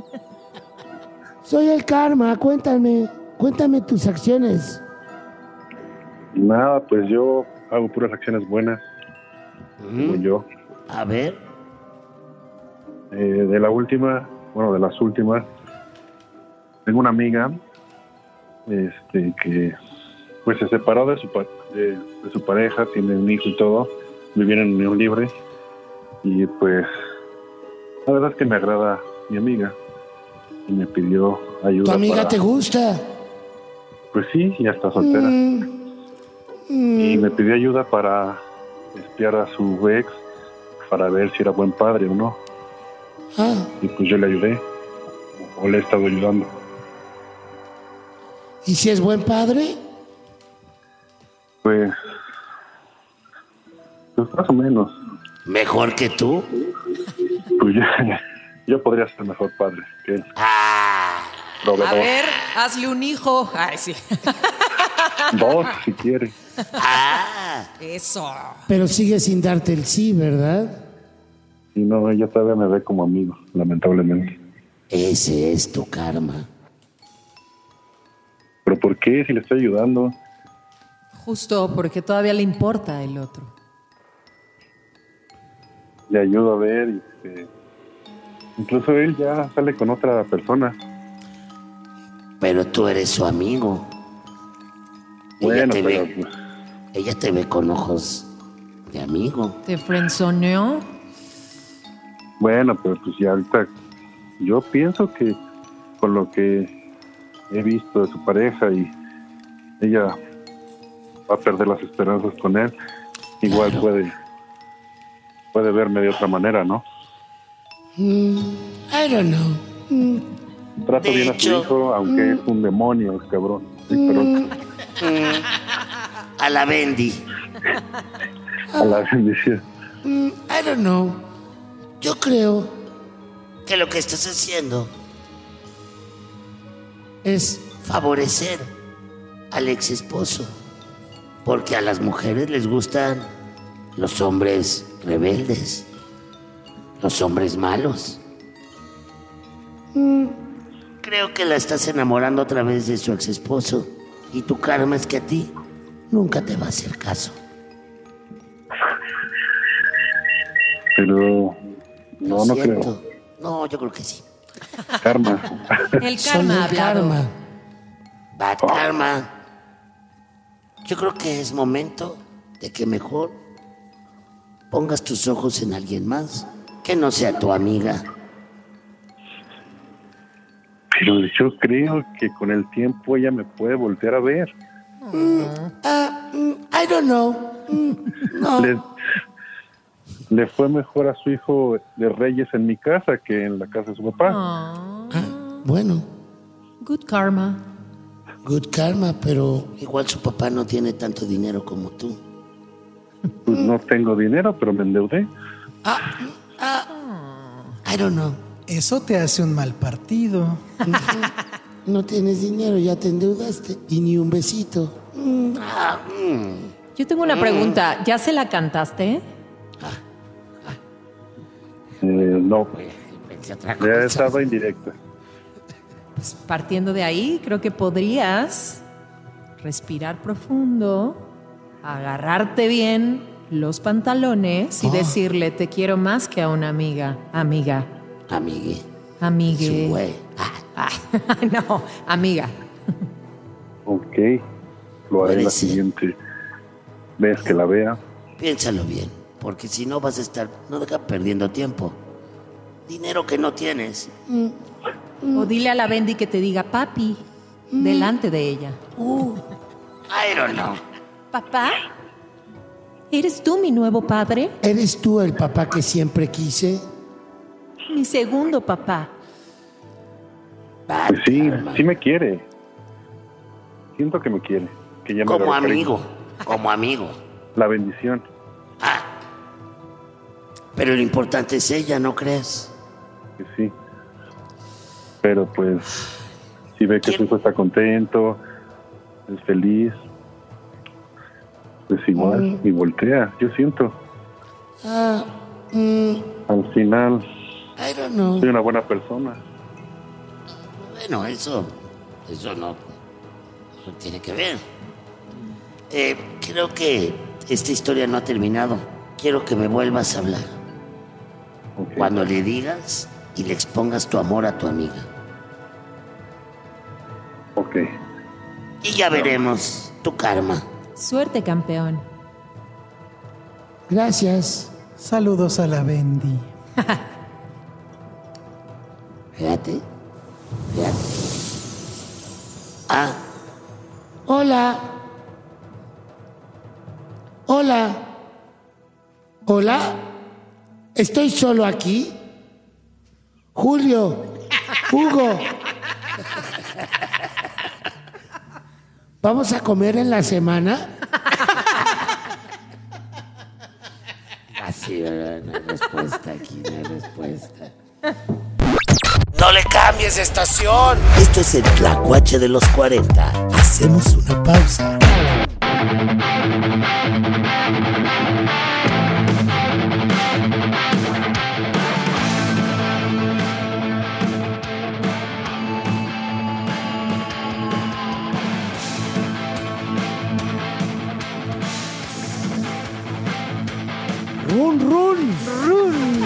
Soy el Karma, cuéntame tus acciones. Nada, pues yo hago puras acciones buenas. Como yo. A ver. De la última, bueno, de las últimas, tengo una amiga que pues se separó de su pareja, tiene un hijo y todo, vivieron en unión libre y pues la verdad es que me agrada mi amiga y me pidió ayuda. ¿Tu amiga para- te gusta? Pues sí, ya está soltera. Y me pidió ayuda para espiar a su ex para ver si era buen padre o no. Ah, Y pues yo le ayudé, o le he estado ayudando. ¿y si es buen padre? Pues más o menos. ¿Mejor que tú? Pues yo podría ser mejor padre que él. Proveedor. A ver, hazle un hijo. Ay, sí. Dos, si quiere. Eso. Pero sigue sin darte el sí, ¿verdad? Y no, ella todavía me ve como amigo, lamentablemente. Ese es tu karma. ¿Pero por qué? Si le estoy ayudando. Justo porque todavía le importa el otro. Le ayudo a ver. Incluso él ya sale con otra persona. Pero tú eres su amigo. Bueno, te pero ve, pues, ella te ve con ojos de amigo. ¿Te frenzoneó? Bueno, pero pues ya ahorita yo pienso que con lo que he visto de su pareja y ella va a perder las esperanzas con él, igual puede verme de otra manera, ¿no? I don't know. Trato De bien a su hecho, hijo, aunque es un demonio, el cabrón. Sí, pero a la Bendy. a la bendición. I don't know. Yo creo que lo que estás haciendo es favorecer al ex esposo. Porque a las mujeres les gustan los hombres rebeldes, los hombres malos. Creo que la estás enamorando otra vez de su ex esposo. Y tu karma es que a ti nunca te va a hacer caso. Pero no creo. No, yo creo que sí. Karma. El Solo karma ha el hablado. karma. Bad karma. Yo creo que es momento de que mejor pongas tus ojos en alguien más que no sea tu amiga. Pero yo creo que con el tiempo ella me puede voltear a ver. I don't know. No. Le fue mejor a su hijo de Reyes en mi casa que en la casa de su papá. Bueno, Good karma. good karma, pero igual su papá no tiene tanto dinero como tú. Pues no tengo dinero, pero me endeudé. I don't know. Eso te hace un mal partido. No tienes dinero, ya te endeudaste. Y ni un besito. Yo tengo una pregunta. ¿Ya se la cantaste? No, Pensé otra ya cosa. estaba indirecta. Pues partiendo de ahí, creo que podrías respirar profundo, agarrarte bien los pantalones y decirle, te quiero más que a una amiga. Amiga. Amigue. Amigue. Su güey. No, amiga. Ok, lo haré Puede la ser. siguiente vez que la vea. Piénsalo bien, porque si no vas a estar, no deja perdiendo tiempo. Dinero que no tienes. O dile a la Bendy que te diga papi delante de ella. I don't know. Papá, ¿eres tú mi nuevo padre? ¿Eres tú el papá que siempre quise? Mi segundo papá. Pues sí, sí me quiere. Siento que me quiere. Que ya me Como agarró amigo, cariño. como amigo. La bendición. Pero lo importante es ella, ¿no crees? Que sí. Pero pues, si ve que su hijo está contento, es feliz, pues igual, y voltea, yo siento. Al final, I don't know. soy una buena persona. Bueno, eso no tiene que ver. Creo que esta historia no ha terminado. Quiero que me vuelvas a hablar. Ok. Cuando le digas y le expongas tu amor a tu amiga. Ok. Y ya veremos tu karma. Suerte, campeón. Gracias. Saludos a la Bendy. Fíjate. Hola. Hola. Estoy solo aquí. Julio. Hugo. ¿Vamos a comer en la semana? Así, ¿verdad? No hay respuesta aquí, no hay respuesta. ¡No le cambies de estación! Esto es el Tlacuache de los 40. Hacemos una pausa. Run, run, run.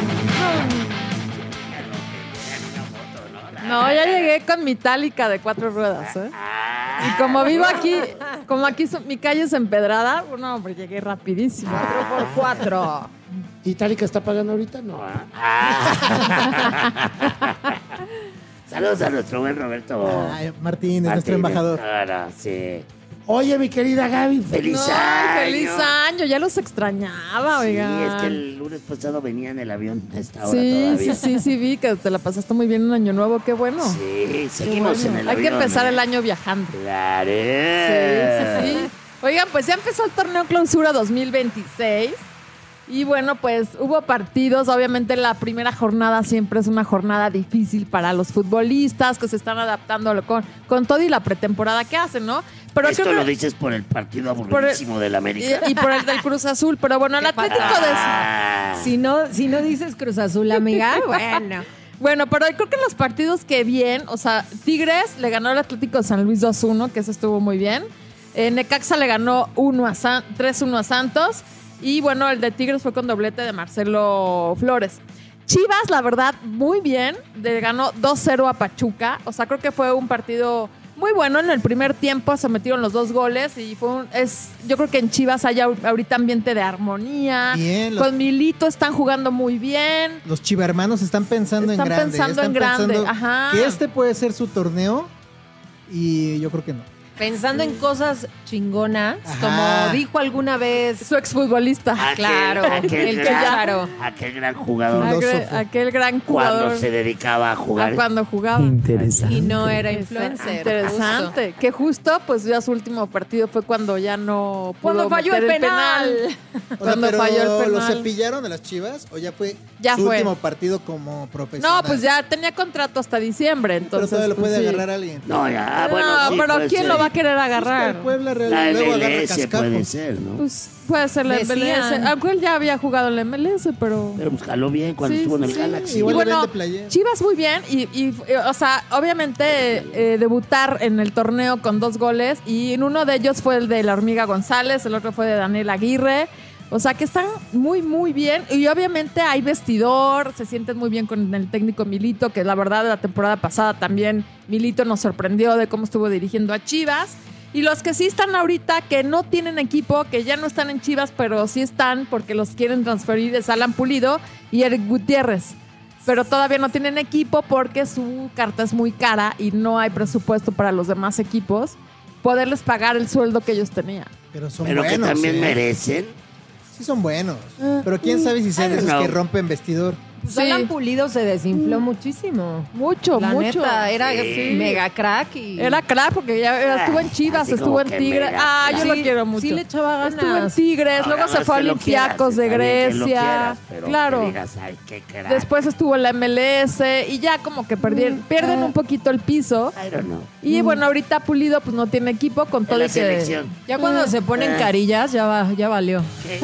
No, ya llegué con mi tálica de 4 ruedas, ¿eh? Y como vivo aquí, mi calle es empedrada, no, hombre, llegué rapidísimo. 4x4. ¿Itálica está pagando ahorita? No. Saludos a nuestro buen Roberto. Ay, Martín, es nuestro embajador. Ahora, sí. Oye, mi querida Gaby, feliz año. Feliz año, ya los extrañaba, oiga. Sí, es que el lunes pasado venía en el avión a esta hora Sí, todavía. sí, vi que te la pasaste muy bien en Año Nuevo, qué bueno. Sí, seguimos en el Hay avión. que empezar el año viajando. Claro. Sí. Oigan, pues ya empezó el torneo Clausura 2026. Y bueno, pues hubo partidos. Obviamente la primera jornada siempre es una jornada difícil para los futbolistas que se están adaptando con todo y la pretemporada que hacen, ¿no? Pero Esto creo que- lo dices por el partido aburridísimo del América. y por el del Cruz Azul. Pero bueno, el Atlético de... Si no dices Cruz Azul, amiga, bueno. Bueno, pero creo que los partidos que bien, o sea, Tigres le ganó al Atlético de San Luis 2-1, que eso estuvo muy bien. Necaxa le ganó 3-1 a Santos. Y bueno, el de Tigres fue con doblete de Marcelo Flores. Chivas, la verdad, muy bien. Le ganó 2-0 a Pachuca. O sea, creo que fue un partido muy bueno. En el primer tiempo se metieron los 2 goles y yo creo que en Chivas hay ahorita ambiente de armonía. Bien, Con Milito están jugando muy bien. Los chivermanos están pensando en grande. Pensando en grande, ajá. Que este puede ser su torneo y yo creo que no. Pensando en cosas chingonas, Ajá. como dijo alguna vez su exfutbolista. Claro, el Chácharo. Aquel gran jugador. Aquel gran jugador. Cuando se dedicaba a jugar. Cuando jugaba. Interesante. Y no era influencer. Interesante. Que justo, pues ya su último partido fue cuando ya no pudo Cuando falló meter el penal. O sea, Cuando pero falló el ¿lo penal. cepillaron de las Chivas o ya fue Ya su fue. último partido como profesional? No, pues ya tenía contrato hasta diciembre, entonces. Pero todavía lo pues, puede sí. agarrar alguien. No, ya, bueno, No, sí, pero puede ¿quién ser. lo va a querer agarrar? El Puebla La luego agarra MLS cascajo. puede ser, ¿no? Pues puede ser la Decían. MLS. Aunque él ya había jugado en la MLS, pero... Pero pues jaló bien cuando Sí, estuvo en el sí. Galaxy. Igual Y le bueno, vende playera. Chivas muy bien y, o sea, obviamente debutar en el torneo con 2 goles y en uno de ellos fue el de la Hormiga González, el otro fue de Daniel Aguirre. O sea que están muy, muy bien. Y obviamente hay vestidor, se sienten muy bien con el técnico Milito, que la verdad la temporada pasada también Milito nos sorprendió de cómo estuvo dirigiendo a Chivas. Y los que sí están ahorita, que no tienen equipo, que ya no están en Chivas, pero sí están porque los quieren transferir, es Alan Pulido y Eric Gutiérrez. Pero todavía no tienen equipo porque su carta es muy cara y no hay presupuesto para los demás equipos poderles pagar el sueldo que ellos tenían. Pero son Pero buenos. que también merecen. Sí son buenos. Pero quién sabe si sean I don't esos que know. rompen vestidor. Pues Alan Pulido se desinfló muchísimo. Mucho, La mucho. neta, era Sí. mega crack y... Era crack porque ya estuvo en Chivas, así estuvo como en que Tigres. mega Ah, yo Sí, lo quiero mucho. sí le echaba ganas. Estuvo en Tigres, No, luego no, se es fue a que lo Olympiacos quieras, de está bien que lo Grecia. quieras, pero Claro. que digas, ay, qué crack. Después estuvo en la MLS y ya como que pierden un poquito el piso. I don't know. Y bueno, ahorita Pulido pues no tiene equipo con todo la y que... selección. Ya cuando se ponen carillas, ya valió.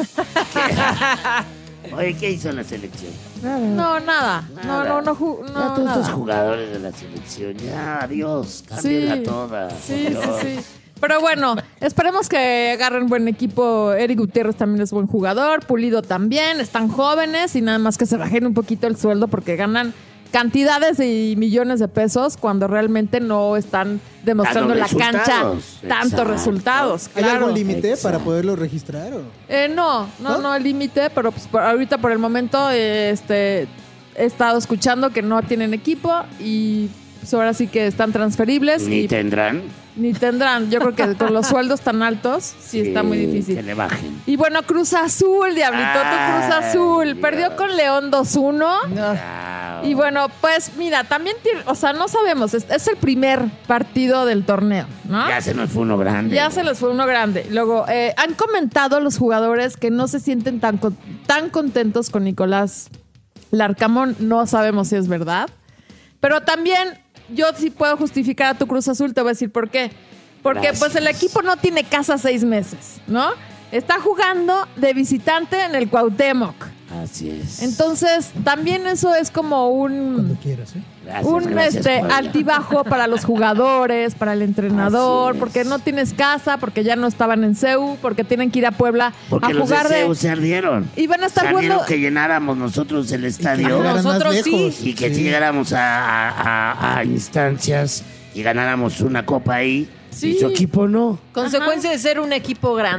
Oye, ¿qué hizo la selección? No, nada. Nada. No, Ya no, todos nada. estos jugadores de la selección, ya, adiós, cámbienla toda. Sí, por Dios. sí. Pero bueno, esperemos que agarren buen equipo. Eric Gutiérrez también es buen jugador, Pulido también, están jóvenes y nada más que se bajen un poquito el sueldo porque ganan cantidades y millones de pesos cuando realmente no están demostrando en la cancha resultados. tantos Exacto. resultados. ¿Hay Claro. algún límite Exacto. para poderlo registrar? ¿O? No el límite, pero pues ahorita por el momento he estado escuchando que no tienen equipo y pues ahora sí que están transferibles. Ni y tendrán. Ni tendrán. Yo creo que con los sueldos tan altos, sí está muy Que difícil. le bajen. Y bueno, Cruz Azul, Diablito, tu Cruz Azul. Dios. Perdió con León 2-1. Wow. Y bueno, pues mira, también, o sea, no sabemos, es el primer partido del torneo, ¿no? Ya se nos fue uno grande. Ya se les fue uno grande. Luego, han comentado los jugadores que no se sienten tan contentos con Nicolás Larcamón. No sabemos si es verdad. Pero también yo sí puedo justificar a tu Cruz Azul, te voy a decir por qué. Porque Gracias. pues el equipo no tiene casa 6 meses, ¿no? Está jugando de visitante en el Cuauhtémoc. Así es. Entonces, también eso es como Cuando quieras, ¿eh? Gracias, Puebla. altibajo para los jugadores, para el entrenador, Así es. porque no tienes casa, porque ya no estaban en CEU, porque tienen que ir a Puebla Porque a los jugar de CEU se ardieron. Y van a estar Se ardieron jugando... que llenáramos nosotros el estadio. llegaran más Nosotros sí. lejos. Y que Sí. llegáramos a instancias y ganáramos una copa ahí. Sí. Y su equipo no. Consecuencia de ser un equipo grande.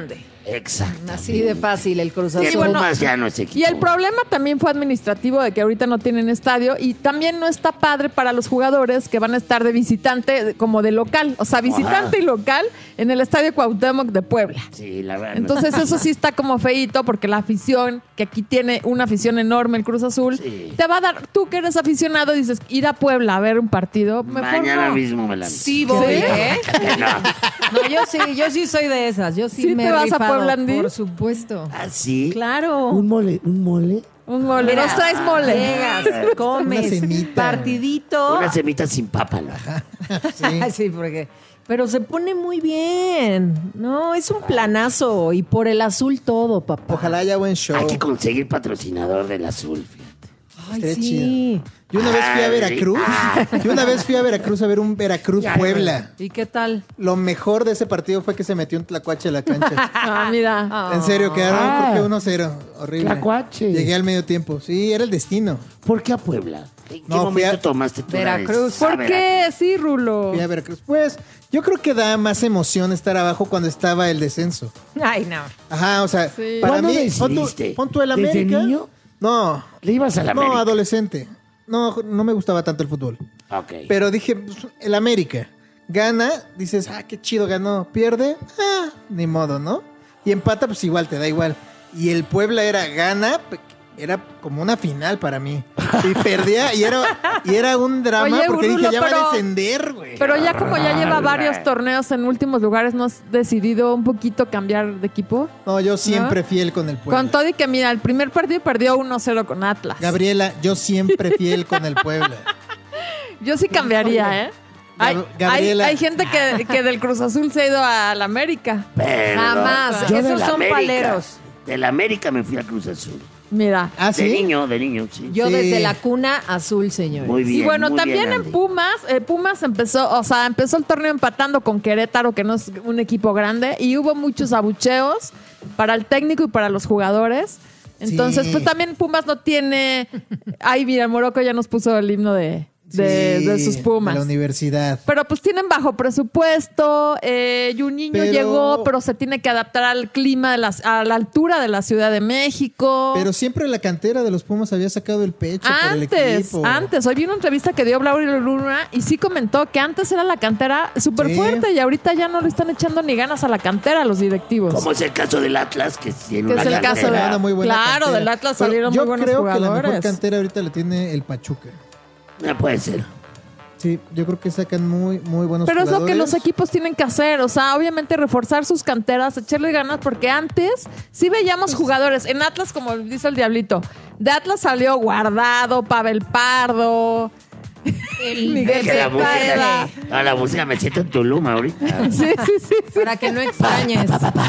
Exacto. Así de fácil el Cruz Y el Azul. Pumas ya no es equipo. Y el problema también fue administrativo de que ahorita no tienen estadio y también no está padre para los jugadores que van a estar de visitante como de local. O sea, visitante Ajá. y local en el Estadio Cuauhtémoc de Puebla. Sí, la verdad. Entonces eso sí está como feíto porque la afición, que aquí tiene una afición enorme el Cruz Azul, te va a dar, tú que eres aficionado, dices, ir a Puebla a ver un partido, mejor Mañana no. mismo me la Sí voy, ¿eh? No, yo sí soy de esas. Yo sí, ¿Sí me te he vas a rifado, Puebla, Andy? por supuesto. ¿Así? Claro. Un mole. Un mole. Mira, Nos traes mole. Llegas, comes, Una semita. partidito. Una semita sin papa. ¿No? Sí, porque... Pero se pone muy bien. No, es un planazo. Y por el azul todo, papá. Ojalá haya buen show. Hay que conseguir patrocinador del azul, fíjate. Ay, Estaría sí. chido. Yo una vez fui a Veracruz. Yo una vez fui a Veracruz a ver un Veracruz-Puebla. ¿Y qué tal? Lo mejor de ese partido fue que se metió un tlacuache a la cancha. Ah, mira. En serio, quedaron creo que 1-0. Horrible. Tlacuache. Llegué al medio tiempo. Sí, era el destino. ¿Por qué a Puebla? ¿En qué No, momento tomaste tu Veracruz. ¿Por qué? Sí, Rulo. Fui a Veracruz. Pues, yo creo que da más emoción estar abajo cuando estaba el descenso. Ay, no. Ajá, o sea, Sí. para ¿Cuándo mí, decidiste? pon tú el ¿Desde América. niño? No, ¿Le ibas a la no, América? adolescente. No, no me gustaba tanto el fútbol. Ok. Pero dije, pues, el América gana, dices, qué chido ganó. Pierde, ni modo, ¿no? Y empata, pues igual, te da igual. Y el Puebla era como una final para mí. Y perdía, y era un drama Oye, porque Rulo, dije, ya va pero- a descender, güey. Pero ya como ya lleva varios torneos en últimos lugares, ¿no has decidido un poquito cambiar de equipo? No, yo siempre fiel con el Puebla. Con todo y que, mira, el primer partido perdió 1-0 con Atlas. Gabriela, yo siempre fiel con el Puebla. Yo sí cambiaría, ¿eh? Gabriela. Hay gente que del Cruz Azul se ha ido al América. Pero Jamás. yo Esos del son América- paleros. Del América me fui a Cruz Azul. Mira. ¿Ah, De sí? niño, sí. Yo Sí. desde la cuna azul, señor. Muy bien. Y bueno, muy también bien, en Andy. Pumas empezó el torneo empatando con Querétaro, que no es un equipo grande, y hubo muchos abucheos para el técnico y para los jugadores. Entonces, Sí. pues también Pumas no tiene... Ay, mira, Morocco ya nos puso el himno de sus Pumas. De la universidad. Pero pues tienen bajo presupuesto, Juninho Pero- llegó, pero se tiene que adaptar al clima, a la altura de la Ciudad de México. Pero siempre la cantera de los Pumas había sacado el pecho por el equipo. Antes. Hoy vi una entrevista que dio Braulio Luna y sí comentó que antes era la cantera súper Sí. fuerte y ahorita ya no le están echando ni ganas a la cantera a los directivos. Como es el caso del Atlas, que tiene Que una es el caso cantera. Una muy buena Claro, cantera. del Atlas Pero salieron yo muy buenos creo que la jugadores. mejor cantera ahorita la tiene el Pachuca. Puede ser. Sí, yo creo que sacan muy, muy buenos Pero es jugadores. lo que los equipos tienen que hacer, o sea, obviamente reforzar sus canteras, echarle ganas, porque antes sí veíamos jugadores. En Atlas, como dice el Diablito, de Atlas salió Guardado, Pavel Pardo, Miguel Que la Cepeda. música, la música me siento en Tulum ahorita. Sí. Para que no extrañes.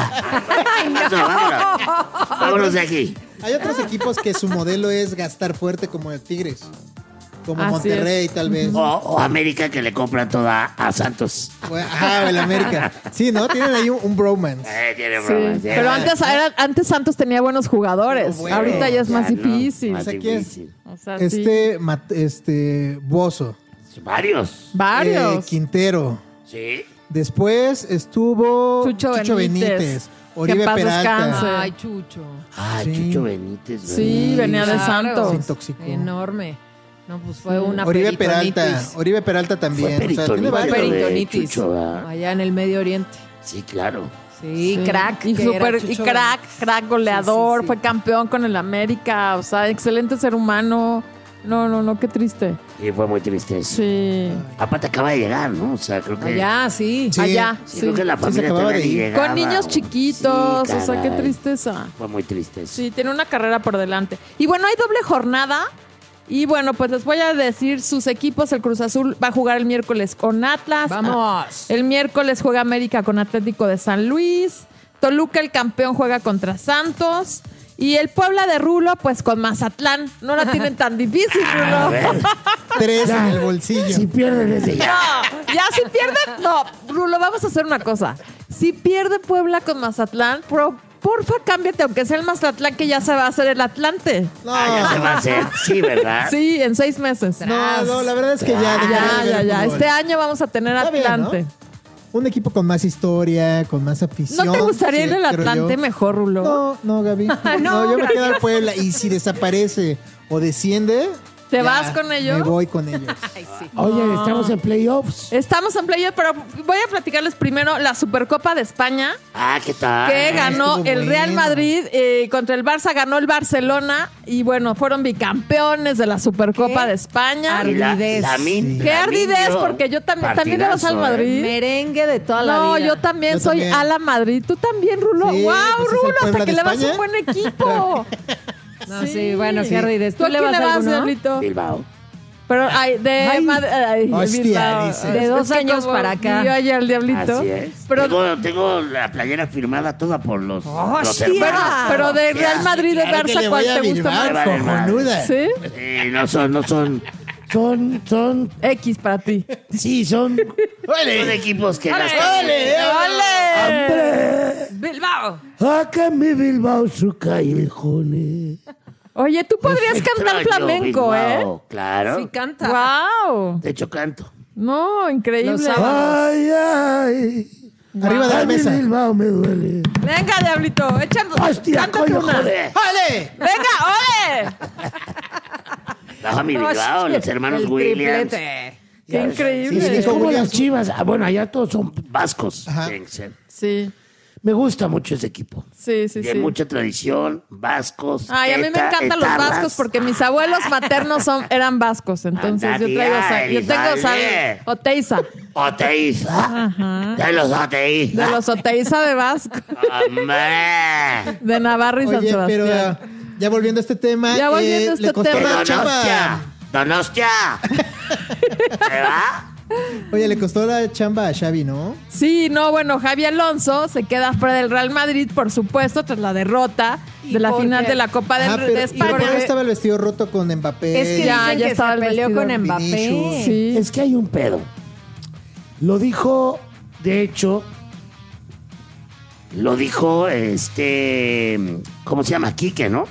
Vámonos de aquí. Hay otros equipos que su modelo es gastar fuerte como el Tigres. Como Así Monterrey, tal vez. O América, que le compran toda a Santos. O el América. Sí, ¿no? Tienen ahí un bromance. Tiene Sí, bromas, pero antes Santos tenía buenos jugadores. No, bueno, ahorita ya es más no, difícil. más O sea, ¿quién? difícil. O sea, sí. Bozo. Varios. Varios. Quintero. Sí. Después estuvo Chucho Benítez. Oribe Que en paz Peralta. descanse. Ay, Chucho. Ay, Sí. Chucho Benítez. Sí, ¿verdad? venía de Claro. Santos. Se intoxicó. Enorme. No, pues fue una Oribe peritonitis. Peralta también. Fue O sea, tiene peritonitis. varios. Fue Peritonitis. Chucho, ¿verdad? Allá en el Medio Oriente. Sí, claro. Sí, Sí. crack. Y, que super, era y Chucho crack goleador, Sí, sí. fue campeón con el América, o sea, excelente ser humano. No, qué triste. Y fue muy triste eso. Sí. Aparte acaba de llegar, ¿no? O sea, creo que... Allá, sí. Sí. Allá, Sí, sí. creo que la Sí, se familia acababa todavía de ni ir. llegaba. Con niños chiquitos, Sí, o sea, qué caray. tristeza. Fue muy triste eso. Sí, tiene una carrera por delante. Y bueno, hay doble jornada. Y bueno, pues les voy a decir sus equipos. El Cruz Azul va a jugar el miércoles con Atlas. Vamos. El miércoles juega América con Atlético de San Luis. Toluca, el campeón, juega contra Santos. Y el Puebla de Rulo, pues con Mazatlán. No la tienen tan difícil, A Rulo. ver, 3 en el bolsillo. si pierden desde ya. No, ya si pierden. No, Rulo, vamos a hacer una cosa. Si pierde Puebla con Mazatlán, porfa, cámbiate, aunque sea el Mazatlán, que ya se va a hacer el Atlante. No, Ya se va a hacer. Sí, ¿verdad? Sí, en 6 meses. no, la verdad es que ya. dejaría de ver Ya. fútbol. Este año vamos a tener Está bien, Atlante. un equipo con más historia, con más afición. ¿No te gustaría ir al creo Atlante yo. mejor, Rulo? No, Gaby. No, yo me quedo al Puebla. Y si desaparece o desciende... ¿Te ya, vas con ellos? Me voy con ellos. Oye, estamos en playoffs. Estamos en playoff, pero voy a platicarles primero la Supercopa de España. Ah, ¿qué tal? Que ganó estuvo el Real bueno. Madrid contra el Barça, ganó el Barcelona y bueno, fueron bicampeones de la Supercopa de España. Ardidez. Qué ardidez, porque yo también le vas al Madrid. Merengue de toda la vida. No, yo también soy a la Madrid. Tú también, Rulo. Sí, ¡Wow, pues es el Rulo! Puebla Hasta que de le vas a España. un buen equipo. No, sí, bueno, qué ardidez. ¿Tú a quién le vas, Diablito? Bilbao. Pero Hostia, Bilbao. dice. De 2 Es que años como para acá. Yo ayer al Diablito. Así es. Pero, Tengo la playera firmada toda por los ¡Hostia! hermanos. pero de Real Madrid, de Claro que Barça, le ¿cuál voy a te gusta Bilbao, más? cojonuda. ¿Sí? No son. Son. X para ti. Sí, son. ¡Ole! Son equipos que las ¡Ole! ¡Ole! ¡Bilbao! Acá mi Bilbao su callejones. Oye, tú podrías cantar Extraño flamenco, Bilbao, Claro. Sí, canta. ¡Wow! De hecho, canto. No, increíble. Los sábados. Ay. Arriba de la Ay, mi mesa. Bilbao me duele. Venga, Diablito, échanos. Hostia, cántate coño, una. joder. ¡Ole! ¡Venga, ole! No, mi Bilbao, los hermanos El Williams. triplete. ¡Qué increíble! Sí, es Nico como Williams. las Chivas. Ah, bueno, allá todos son vascos. Ajá. Tienen que ser. Sí, Me gusta mucho ese equipo. sí, sí. De sí. mucha tradición, vascos. Ay, a mí me encantan los etarras. vascos porque mis abuelos maternos eran vascos. Entonces yo traigo yo tengo Dale. Oteiza. Oteiza. Ajá. De los Oteiza. De los Oteiza de Vasco. Hombre. De Navarra y San Oye, pero Sebastián. ya volviendo a este tema. Ya volviendo a este le costó tema. la Donostia. chamba. Donostia. ¿Se va? Oye, le costó la chamba a Xavi, ¿no? Sí, no, bueno, Javi Alonso se queda fuera del Real Madrid, por supuesto, tras la derrota de la por final qué? de la Copa Ah, de pero España. ¿por qué estaba el vestido roto con Mbappé? Es que Ya dicen que estaba se el peleó vestido con Mbappé. Vinicius. Sí. Es que hay un pedo. Lo dijo, de hecho, ¿cómo se llama? Quique, ¿no?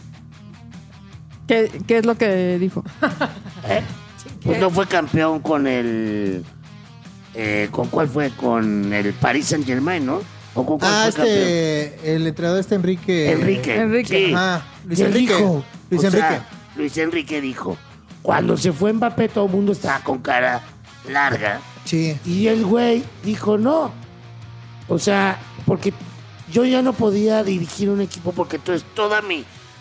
¿Qué es lo que dijo? ¿Eh? Pues no fue campeón con el... ¿Con cuál fue? Con el Paris Saint-Germain, ¿no? ¿O con cuál fue el entrenador Enrique. Enrique. Sí. Ajá, Luis Y él Enrique. dijo, Luis o Enrique. sea, Luis Enrique dijo, cuando se fue Mbappé todo el mundo estaba con cara larga. Sí. Y el güey dijo, no. O sea, porque yo ya no podía dirigir un equipo porque entonces toda mi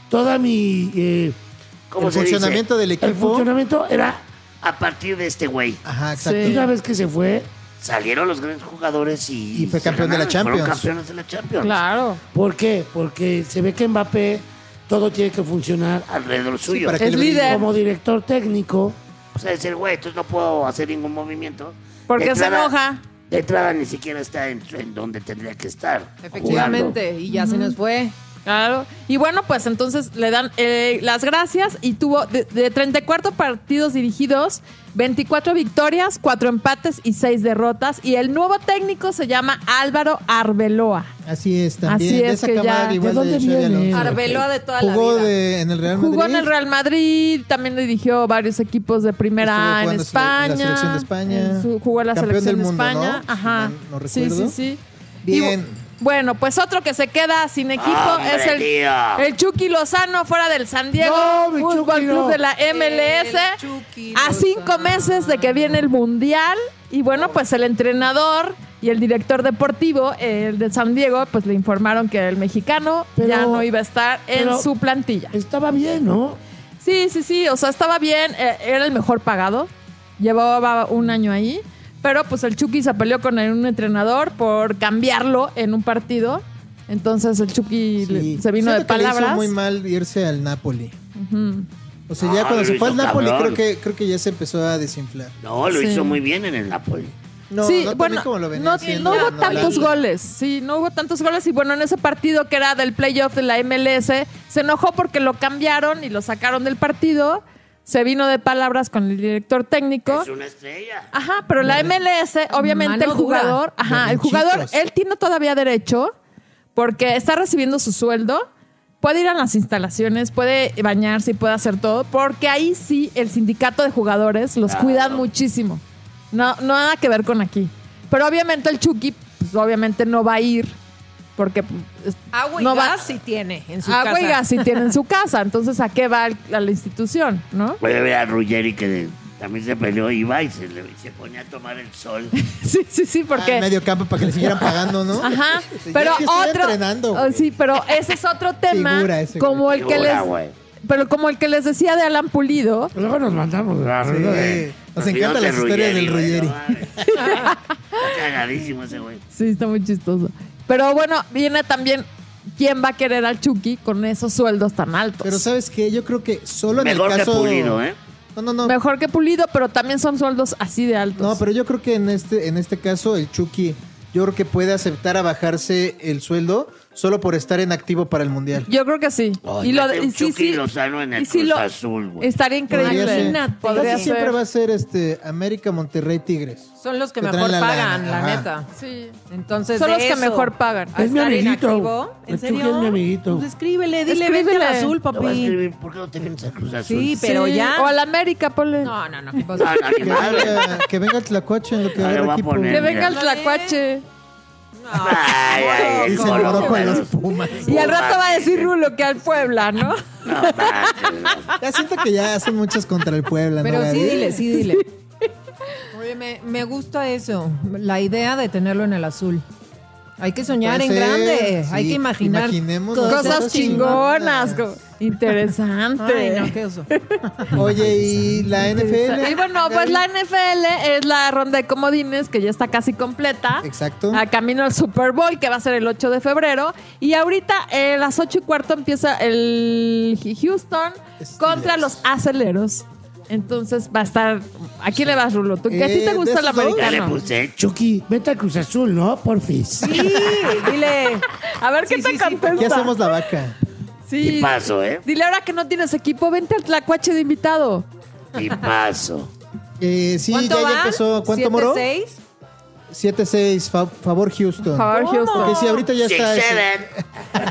¿cómo El se dice? funcionamiento del equipo. El funcionamiento era a partir de este güey. Ajá, exacto. Y una vez que se fue, salieron los grandes jugadores y fue se campeón de la ganaron, fueron Champions. campeones de la Champions. Claro. ¿Por qué? Porque se ve que Mbappé todo tiene que funcionar alrededor suyo. para que Es le brille. líder. Como director técnico, o sea, decir, güey, entonces no puedo hacer ningún movimiento. Porque De se entrada- enoja. De entrada ni siquiera está en donde tendría que estar. Efectivamente. Y ya se nos fue. Claro. Y bueno, pues entonces le dan las gracias y tuvo de 34 partidos dirigidos, 24 victorias, 4 empates y 6 derrotas. Y el nuevo técnico se llama Álvaro Arbeloa. Así es, también. Así de es esa que camada ya- igual ¿De dónde Xavi viene? Alonso. Arbeloa de toda la Jugó vida. en el Real Madrid. Jugó en el Real Madrid, también dirigió varios equipos de primera Estuvo en jugando España. en la selección de España. Jugó en la Campeón selección del de mundo, España. ¿no? Ajá. Si mal no sí, recuerdo. sí. Bien. Y bueno, pues otro que se queda sin equipo ¡Hombre, es tío! el Chucky Lozano fuera del San Diego No, mi Fútbol Chucky, Club no. de la MLS. El Chucky A 5 Lozano. meses de que viene el Mundial. Y bueno, pues el entrenador y el director deportivo, el de San Diego, pues le informaron que el mexicano Pero- ya no iba a estar en pero- su plantilla. Estaba bien, ¿no? Sí, sí, sí, o sea, estaba bien, era el mejor pagado, llevaba un año ahí, pero pues el Chucky se peleó con un entrenador por cambiarlo en un partido, entonces el Chucky Sí. se vino Siento de que le palabras. hizo muy mal irse al Napoli. Ujú. O sea, ya cuando lo se fue al hizo Napoli, cabrón. creo que ya se empezó a desinflar. No, lo Sí. hizo muy bien en el Napoli. No, sí, no tan bueno, bien como lo venía no, haciendo no hubo en tantos Holanda. goles, sí, no hubo tantos goles y bueno, en ese partido que era del playoff de la MLS, se enojó porque lo cambiaron y lo sacaron del partido, se vino de palabras con el director técnico. Es una estrella. Ajá, pero la MLS, obviamente Mano el jugador, dura. ajá, el Berrinchitos. jugador, él tiene todavía derecho porque está recibiendo su sueldo, puede ir a las instalaciones, puede bañarse y puede hacer todo, porque ahí sí el sindicato de jugadores los cuidan muchísimo. No, nada que ver con aquí. pero obviamente el Chucky, pues obviamente no va a ir porque Agua y no gas sí tiene en su agua casa. y gas sí tiene en su casa. Entonces, ¿a qué va a la institución, no? Voy a ver a Ruggeri que también se peleó, iba y se ponía a tomar el sol. Sí, porque... En medio campo para que le siguieran pagando, ¿no? Ajá, Yo pero aquí estoy otro... entrenando, güey. sí, pero ese es otro tema Figura ese, como güey. el que Figura, les... güey. Pero como el que les decía de Alan Pulido. Luego nos mandamos la Sí, nos encantan las historias del Ruggeri. Está cagadísimo ese güey. Sí, está muy chistoso. Pero bueno, viene también quién va a querer al Chucky con esos sueldos tan altos. Pero ¿sabes qué? Yo creo que solo en Mejor el que caso... Pulido, ¿eh? No. Mejor que Pulido, pero también son sueldos así de altos. No, pero yo creo que en este caso el Chucky, yo creo que puede aceptar a bajarse el sueldo solo por estar en activo para el Mundial. Yo creo que sí. Y y Chucky Lozano en el y sí Cruz lo- Azul, güey. Estaría increíble. Podría Casi siempre ser. va a ser América, Monterrey, Tigres. Son los que Que mejor traen la pagan, lana, la ajá. neta. Sí. Entonces, Son de los que eso mejor pagan. a Es mi estar amiguito. inactivo, ¿en El serio? Chucky es mi amiguito. Pues escríbele, dile, Escríbele. vente al azul, Te voy a papi. escribir, ¿por qué no te vienes al Cruz Azul? Sí, pero Sí, ya. O a la América, ponle. No, ¿qué pasó? No, ni madre. Que venga el Tlacuache en lo que va Ah, le el voy a equipo. poner. Que venga el Mira. Tlacuache. Ay, Y el se Colo, logró con pero- los Pumas. Y al rato va a decir Rulo que al Puebla, ¿no? No, manches. Ya siento que ya hacen muchas contra el Puebla, ¿no, Pero Gaby? sí dile. Oye, me gusta eso, la idea de tenerlo en el azul. Hay que soñar Puede en ser, grande, sí. hay que imaginar Imaginemos Cosas cosas chingonas. Interesante. Ay, no, qué oso. Oye, ¿y la NFL? Y bueno, pues Gaby? la NFL es la ronda de comodines que ya está casi completa. Exacto. A camino al Super Bowl, que va a ser el 8 de febrero. Y ahorita a las 8:15 empieza el Houston contra los Aceleros. Entonces va a estar... ¿A quién le vas, Rulo? ¿Tú, que a ti te de gusta el esos dos, Ya le americano? puse, Chucky, vete al Cruz Azul, ¿no? Porfis. Sí, dile. A ver qué te contesta. Aquí hacemos la vaca. Sí. Y paso, ¿eh? Dile ahora que no tienes equipo, vente al Tlacuache de invitado. Y paso. Sí, ¿Cuánto ya van? empezó. ¿Cuánto moró? 7-6. 7-6, favor Houston. Favor, Houston. Porque sí, ahorita ya está. 6-7.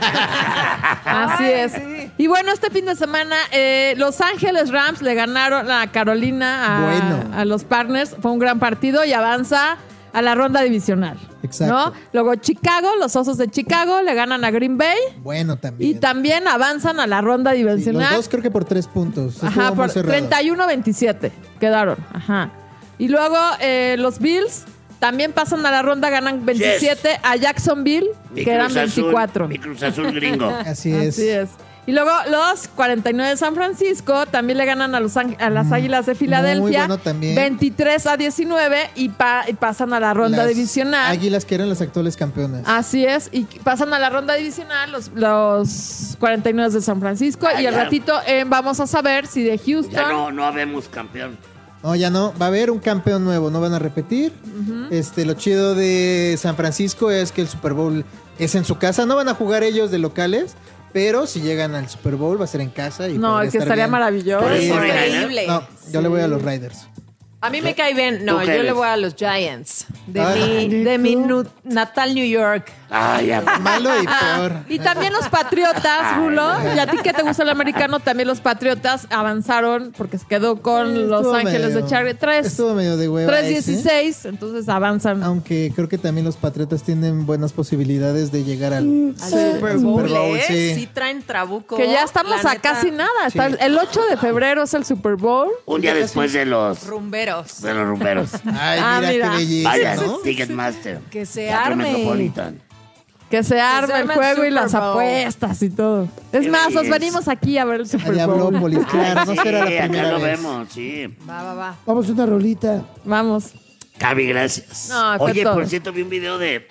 Así es. sí. Y bueno, este fin de semana, Los Ángeles Rams le ganaron a Carolina, Bueno. a los Partners. Fue un gran partido y avanza a la ronda divisional. Exacto. ¿no? Luego Chicago, los Osos de Chicago le ganan a Green Bay Bueno, también. y también avanzan a la ronda Sí, divisional. los dos creo que por 3 puntos. Estuvo Ajá, muy por cerrado. 31-27 quedaron. Ajá. Y luego los Bills también pasan a la ronda, ganan 27 a Jacksonville, Mi que eran Cruz Azul, 24. mi Cruz Azul gringo. Así es. Así es. Y luego los 49 de San Francisco también le ganan a, a las Águilas de Filadelfia. bueno también. 23-19 y pasan a la ronda Las divisional. Águilas que eran las actuales campeonas. Así es, y pasan a la ronda divisional los 49 de San Francisco. Ah, y al ya. ratito vamos a saber si de Houston. Ya no habemos campeón. No, ya no. Va a haber un campeón nuevo. No van a repetir. Lo chido de San Francisco es que el Super Bowl es en su casa. No van a jugar ellos de locales. Pero si llegan al Super Bowl va a ser en casa. Y No, podría es que estar estaría bien. maravilloso. Por eso, Increíble. No, yo le voy a los Riders. A mí me cae bien. No, ¿Tú qué yo le eres? voy a los Giants. De Ay, mi natal New York. Ay, ya. Malo y peor. Y también los Patriotas, Rulo, y a ti que te gusta el americano, también los Patriotas avanzaron porque se quedó con Los Estuvo Ángeles medio- de Charlie Estuvo medio de hueva. 3-16, entonces avanzan. Aunque creo que también los Patriotas tienen buenas posibilidades de llegar al Super Bowl, sí. Sí traen trabuco. Que ya estamos La a neta, casi nada. Está el 8 de febrero es el Super Bowl. Un día después de los rumberos. rumberos. Ay, Ah, mira, mira. qué belleza, Vaya, ¿no? Ticketmaster. Que se Teatro arme. Metropolitan. Que se arme el arme el juego y Super las Bowl. apuestas y todo. Es más, nos belleza. venimos aquí a ver el Super Allá Bowl. Blópolis, claro, no Sí, será la acá primera lo vez. vemos, sí. Va. Vamos a una rolita. Vamos. Cavi, gracias. No, fue Oye, todo. por cierto, vi un video de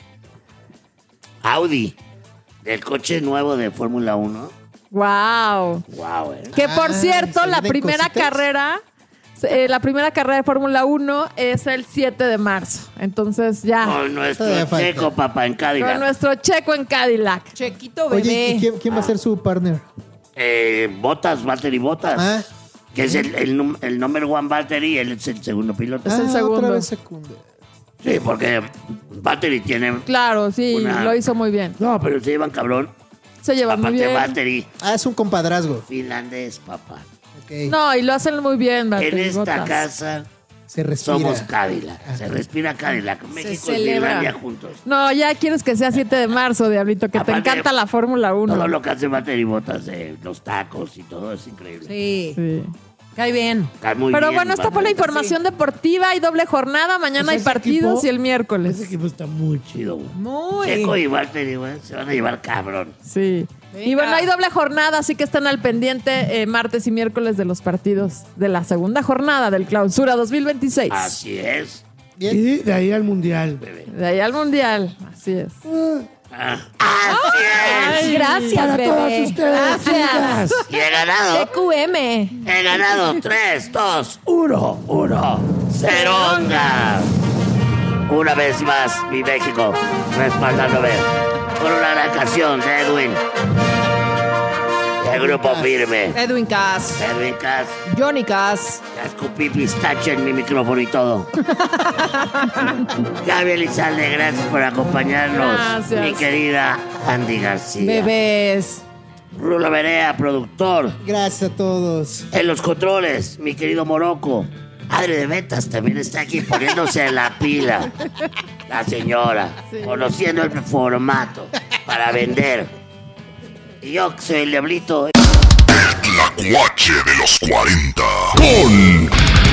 Audi, del coche nuevo de Fórmula 1. Wow. Wow, Que por Ah, cierto, ¿se la vienen primera cositas? carrera, de Fórmula 1 es el 7 de marzo. Entonces ya, Con nuestro Todavía falta. checo, papá, en con Cadillac. nuestro checo en Cadillac. Chequito bebé. Oye, ¿y quién va a ser su partner? Botas, Valtteri Botas. Ah. Que es el number one Valtteri, él es el segundo piloto. Es el segundo. Otra vez segundo. Sí, porque Valtteri tiene... Claro, sí, Una- lo hizo muy bien. No, pero se llevan cabrón. Se lleva muy Aparte bien. Valtteri, Ah, es un compadrazgo. finlandés, papá. Ok. No, y lo hacen muy bien, En Valtteri esta Bottas. casa Se respira. Somos Cadillac. Se respira Cadillac. México y celebra. Finlandia juntos. No, ya quieres que sea 7 de marzo, Diablito, que Aparte, te encanta la Fórmula 1. Todo lo que hace Valtteri Bottas, los tacos y todo es increíble. Sí. Cae bien. Cae muy Pero bien, bueno, esta fue la información deportiva. Hay doble jornada. Mañana Pues hay ese partidos equipo- y el miércoles. Ese equipo está muy chido, güey. Muy. Checo y Valtteri, güey, se van a llevar cabrón. Sí. Y bueno, hay doble jornada, así que están al pendiente martes y miércoles de los partidos de la segunda jornada del Clausura 2026. Así es. Y de ahí al mundial. De ahí al mundial. Así es. Ay, gracias, Para bebé. todas ustedes, Gracias. chicas. Y he ganado. TQM. He ganado 3, 2, 1. Ceronga. Una vez más, mi México, respaldándome con una gran canción de Edwin. El grupo firme. Edwin Cass. Edwin Cass. Johnny Cass. Ya escupí pistache en mi micrófono y todo. Gaby Elizalde, gracias por acompañarnos. Gracias. Mi querida Andy García. Bebés. Rulo Berea, productor. Gracias a todos. En los controles, mi querido Morocco. Adri de Ventas también está aquí poniéndose en la pila. La señora, conociendo el formato para vender. Y yo, que soy el Diablito. La Cuache de los 40. Con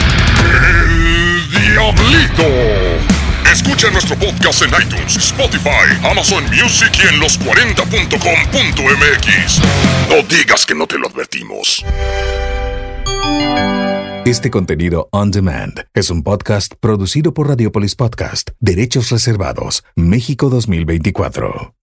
El Diablito. Escucha nuestro podcast en iTunes, Spotify, Amazon Music y en los40.com.mx. No digas que no te lo advertimos. Este contenido on demand es un podcast producido por Radiopolis Podcast, Derechos Reservados, México 2024.